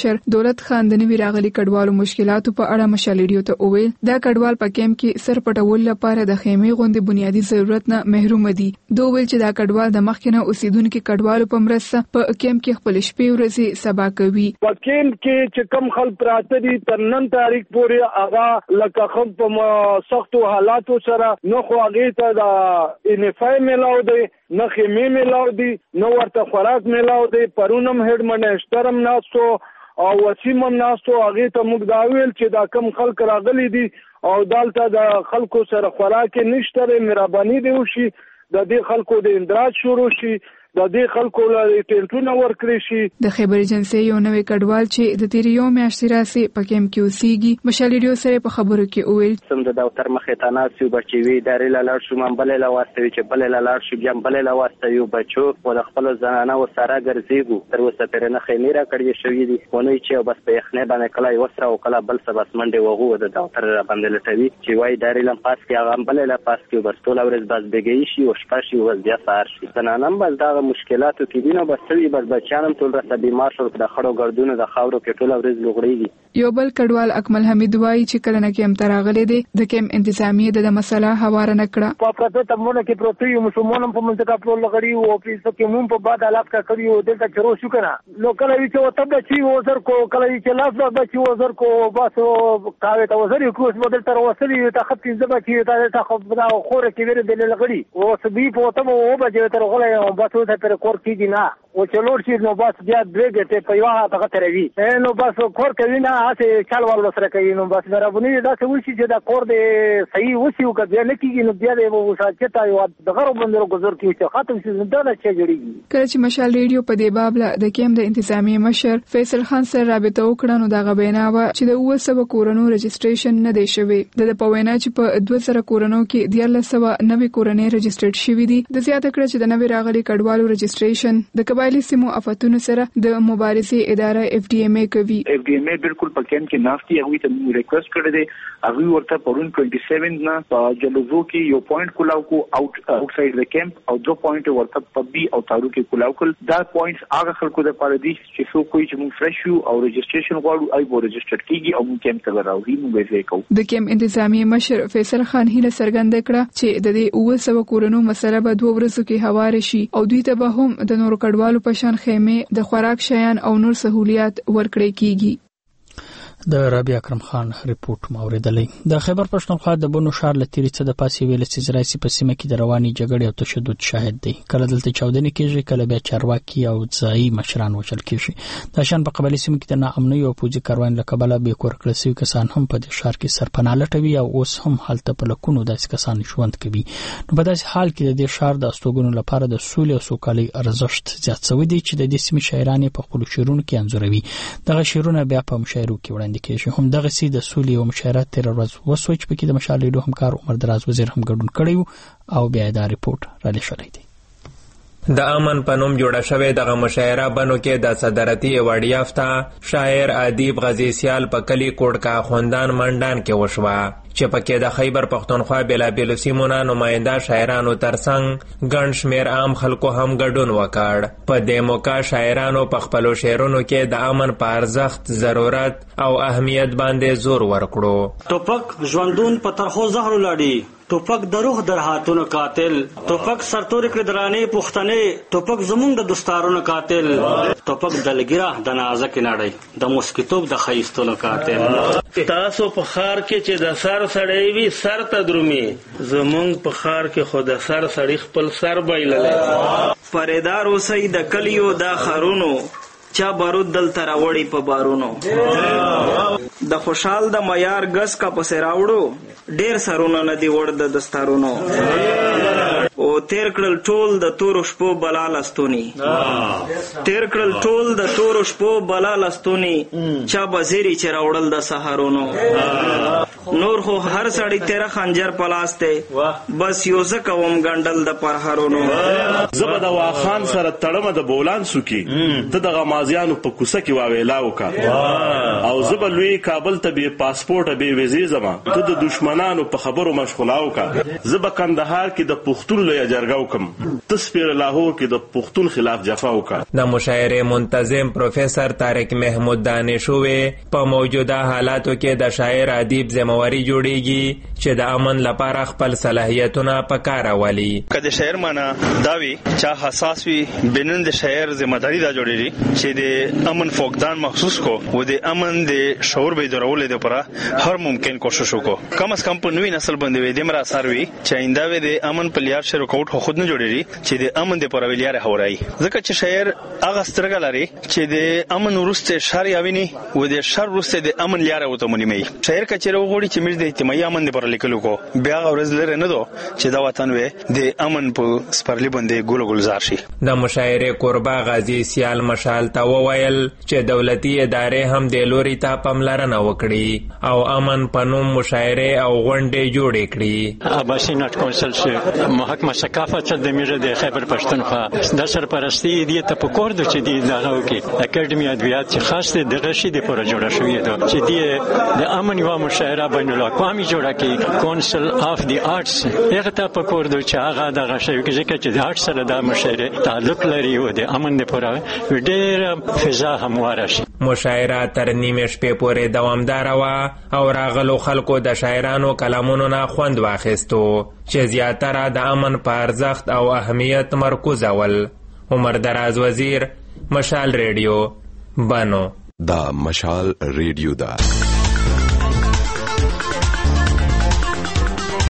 S7: مشر دولت خان د نوي راغلي کډوالو مشکلاتو په اړه مشال ریډیو ته وویل دا کډوال په کیمپ کې سر پټول لپاره د خیمې غوندې بنیادی ضرورت نه محروم دي. دوی ویل چې دا کډوال د مخکنه اوسیدونکو کډوالو په مرسته په کیمپ کې خپل شپې ورځې سبا کوي.
S10: په کیمپ کې چې کم خلک پراته دي تر نن تاریخ پورې هغه لکه خو په سختو حالاتو سره نو خو هغه ته د انفای ملاو دی نه خیمه ملاو دی نو ورته خوراک ملاو دی. پرونم هډ منشترم ناسو او وسیمم ناسو هغه ته موږ دا ویل چې دا کم خلک راغلي دي او دالته د خلکو سره خوراک نشته مهرباني دی وشي د دې خلکو د اندراج شروع شي د دې خلکو له ټینټونه ورکړي شي.
S7: د خیبر ایجنسی یو نوې کډوال چې د تیر یو میاشتې راسي په کیمپ کې اوسېږي مشال ریډیو سره په خبرو کې وویل
S11: سم د دفتر مخې ته ناسیو بچوي داري لاړ شو من بلې لا واستوي چې بلې لاړ شو بیا بلې لا واستوي بچو او د خپل زنانه و سره ګرځيګو تر اوسه پرې نه خیمه را کړی شوې دي ونه چې بس په یخنه باندې کله وسره او کله بل څه بس منډه وغو د دفتر باندې لټوي چې وای داري لم پاس کې هغه بلې لا پاس کې بس ټول ورځ بس بګی شي او شپه شي او بیا سهار شي زنانم بس دا مشکلاتو کې دینه بسوي بس بچانم ټول راته بیمار شو د خړو ګردونو د خاورو کې ټول ورځ لوغړېږي.
S7: یو بل کډوال اکمل حمید وایي چې کله نه کېم تراغلي دي د کېم انتظامیه د مسله حواله نکړه
S10: په پرته تمونه کې پروتي مسلمانانو په منځ کې ټول لغړي او په څه کې مون په بعد حالات کا کړی او دلته چرو شو کنه نو کله چې وته بچي وزر کو کله چې لاس بچي وزر کو بس کاوه ته وزر یو کوس مدل تر وسري ته خط زما چې ته خو دا خوره کې ور دل لغړي او سبي په وته او بچي تر غلې او بس ته پر کور کې نه او چلور شي نو بس بیا درګه ته په یوه هغه تروي نو بس کور کوي نه هڅه چل ول سره کوي نو بس مرابونی دا څه وشي چې دا کور دې صحیح وشي او کله نه کیږي نو بیا دې وو ساتي یو د غرو بندر گذر کیږي چې خاطر شي دا چې جوړیږي.
S7: کله چې مشال ریډیو په دې باب له د کېم د انتظامی مشر فیصل خان سره رابطه وکړه نو دا غبینا و چې د 200 کورونو رجسټریشن نه دی شوی د پوینا چې په 200 کورونو کې 1390 کورونه رجسټرډ شوی دي د زیاته کړ چې د نوې راغلي کډوالو رجسټریشن د قبایلی سیمو افتونو سره د مبارزې اداره FDMA کوي.
S12: FDMA بالکل په کېم کې نافتي هغه ته موږ ریکوست کړی دی هغه ورته پرون 27 نه په جلوزو کې یو پوینټ کولاو کو اوټساید د کېمپ او 2 پوینټ ورته په بي او تارو کې کولاو کول دا پوینټس هغه خلکو د پاره دي چې څوک کوی چې موږ فرش یو او رجسټریشن غواړو ای بو رجسټر کیږي او موږ کېمپ ته راوړو موږ یې کوو.
S7: د کېم انتظامی مشر فیصل خان هیله څرګنده کړه چې د دې 200 کورونو مسله به 2 ورځو کې هوار شي او دوی ته به هم د نور کډوالو په شان خیمه د خوراک شیان او نور سہولیات ورکړي کیږي.
S5: د رابعه اکرم خان ریپورت موریدلې د خیبر پښتونخوا د بونو شهر لتیری څخه د پاسې ویل چې زراعي په سیمه کې د رواني جګړې او تشدد شاهد دی کله دلته چاودنې کېږي کله بیا چارواکي او ځایي مشران وشل کېږي د شان په قبلي سیمه کې د ناامنۍ او پوځي کاروان له کبله به کور کړل شوی کسان هم په دې شهر کې سرپناه لټوي او اوس هم هلته په لکونو داسې کسان ژوند کوي نو په داسې حال کې د دې شهر د استوګنو لپاره د سولې او سوکالۍ ارزښت زیات شوی دی چې د دې سیمې شاعران په خپل شعرونو کې انځوروي دغه شعرونه بیا په مشاعرو کې وړاندې کېږي هم دغه د سولې او مشاورت تر ورځ وسوچ پکې د مشال ریډیو همکار عمر دراز وزیر هم ګډون کړی او بیا دا ریپورت را لښلې دی.
S13: د امن په نوم جوړه شوې دغه مشاعره بنو کې د صدارتي ایوارډ یافته شاعر ادیب غزي سیال په کلی کوټکا خوندان منډان کې وشوه چې پکې د خیبر پښتونخوا بېلابېلو سیمو نه نماینده شاعرانو ترڅنګ ګڼ شمېر عام خلکو هم ګډون وکړ. په دې موقع شاعرانو په خپلو شعرونو کې د امن په ارزښت ضرورت او اهمیت باندې زور ورکړو.
S14: ټوپک ژوندون په ترخو زهرو لاړي ټوپک د روح در هاتونو قاتل ټوپک سرتوري کړ درانه پښتنې ټوپک زمونږ د دوستارونو قاتل ټوپک د لګیره د نازک نړۍ د مسکیتوب د خیستونو قاتل.
S15: تاسو په خار کې چې د سر سړی وي سر ته درومي زمونږ په خار کې خو د سر سړی خپل سر بایللی
S27: پریدار اوسئ د کلیو دا خارونو چا بارود دل تراوړي په بارونو د خوشحال د معیار غس کا پسې راوړو ډیر سرونه ندی وړ د دستارونو او تیر کړل ټول د تورو شپو بلا لستونی تیر کړل ټول د تورو شپو بلا لستونی چا بزيري چې راوړل د سحرونو نور خو هر سړی تیرا خنجر پلاسته بس یو زکه وم ګندل د پرهرونو
S25: زبد واخان سره تړمه د بولان سکی ته د غمازیانو په کوسه کې واویلاو کا او زبل لوی کابل ته به پاسپورت به ویزه زما ته د دشمنانو په خبرو مشغولاو کا زب کندهار کې د پښتون لوی
S1: جرګه وکم تسپیر لاهور کې د پښتون خلاف جفا وکړه.
S13: د مشاعرې منتظم پروفیسر طارق محمود دانشوي په موجوده حالاتو کې د شاعر ادیب ذمہواری جوړیږي چې د امن لپاره خپل صلاحیتونه په کار والی.
S16: کله شاعر معنا داوی چا حساس وي بنن د شاعر ذمہداری دا جوړیږي چې د امن فقدان محسوس کو و د امن د شعور به درولې لپاره هر ممکن کوشش وکړو. کم از کم په نوې نسل باندې وې د مرا سروي چې آینده وې د امن په لیار شروع کوټ خود نه جوړیږي چې د امن د پروي لیار هورای. ځکه چې شاعر هغه سترګل لري چې د امن ورسته شر یاویني و د شر ورسته د امن لیار وته مونږ شاعر کچره وګوري چې موږ د اجتماعي امن د پر لیکلو کو بیا ورځ لري نه دو چې دا وطن وې د امن په سپرلی باندې ګل گلزار شي.
S13: د مشاعرې قربا غازی سیال مشال ته وویل چې دولتي ادارې هم د لوري ته پاملرنه وکړي او امن په نوم مشاعرې او غونډې جوړې کړي.
S17: عباسی نت کونسل سے محکمه ثقافت د میره د خیبر پښتونخوا د سرپرستی دی ته پکور د چې دی دغه کې اکیډمي ادبیات چې خاص د غشي د پوره جوړه شوې ده چې دی د امن یو مشاعره بین الاقوامي جوړه کې کونسل اف دی آرټس هغه ته پکور د چې هغه د غشي کې چې د آرټ سره د مشاعره تعلق لري او د امن د پوره ډېر فضا همواره شي.
S13: مشاعره تر نیمه شپې پورې دوامدار و او راغلو خلکو د شاعرانو کلامونو نه خوند واخیستو چې زیاتره د امن په ارزښت او اهمیت مرکوز اول. عمر دراز وزیر، مشال ریډیو، بانو.
S18: دا مشال ریډیو دا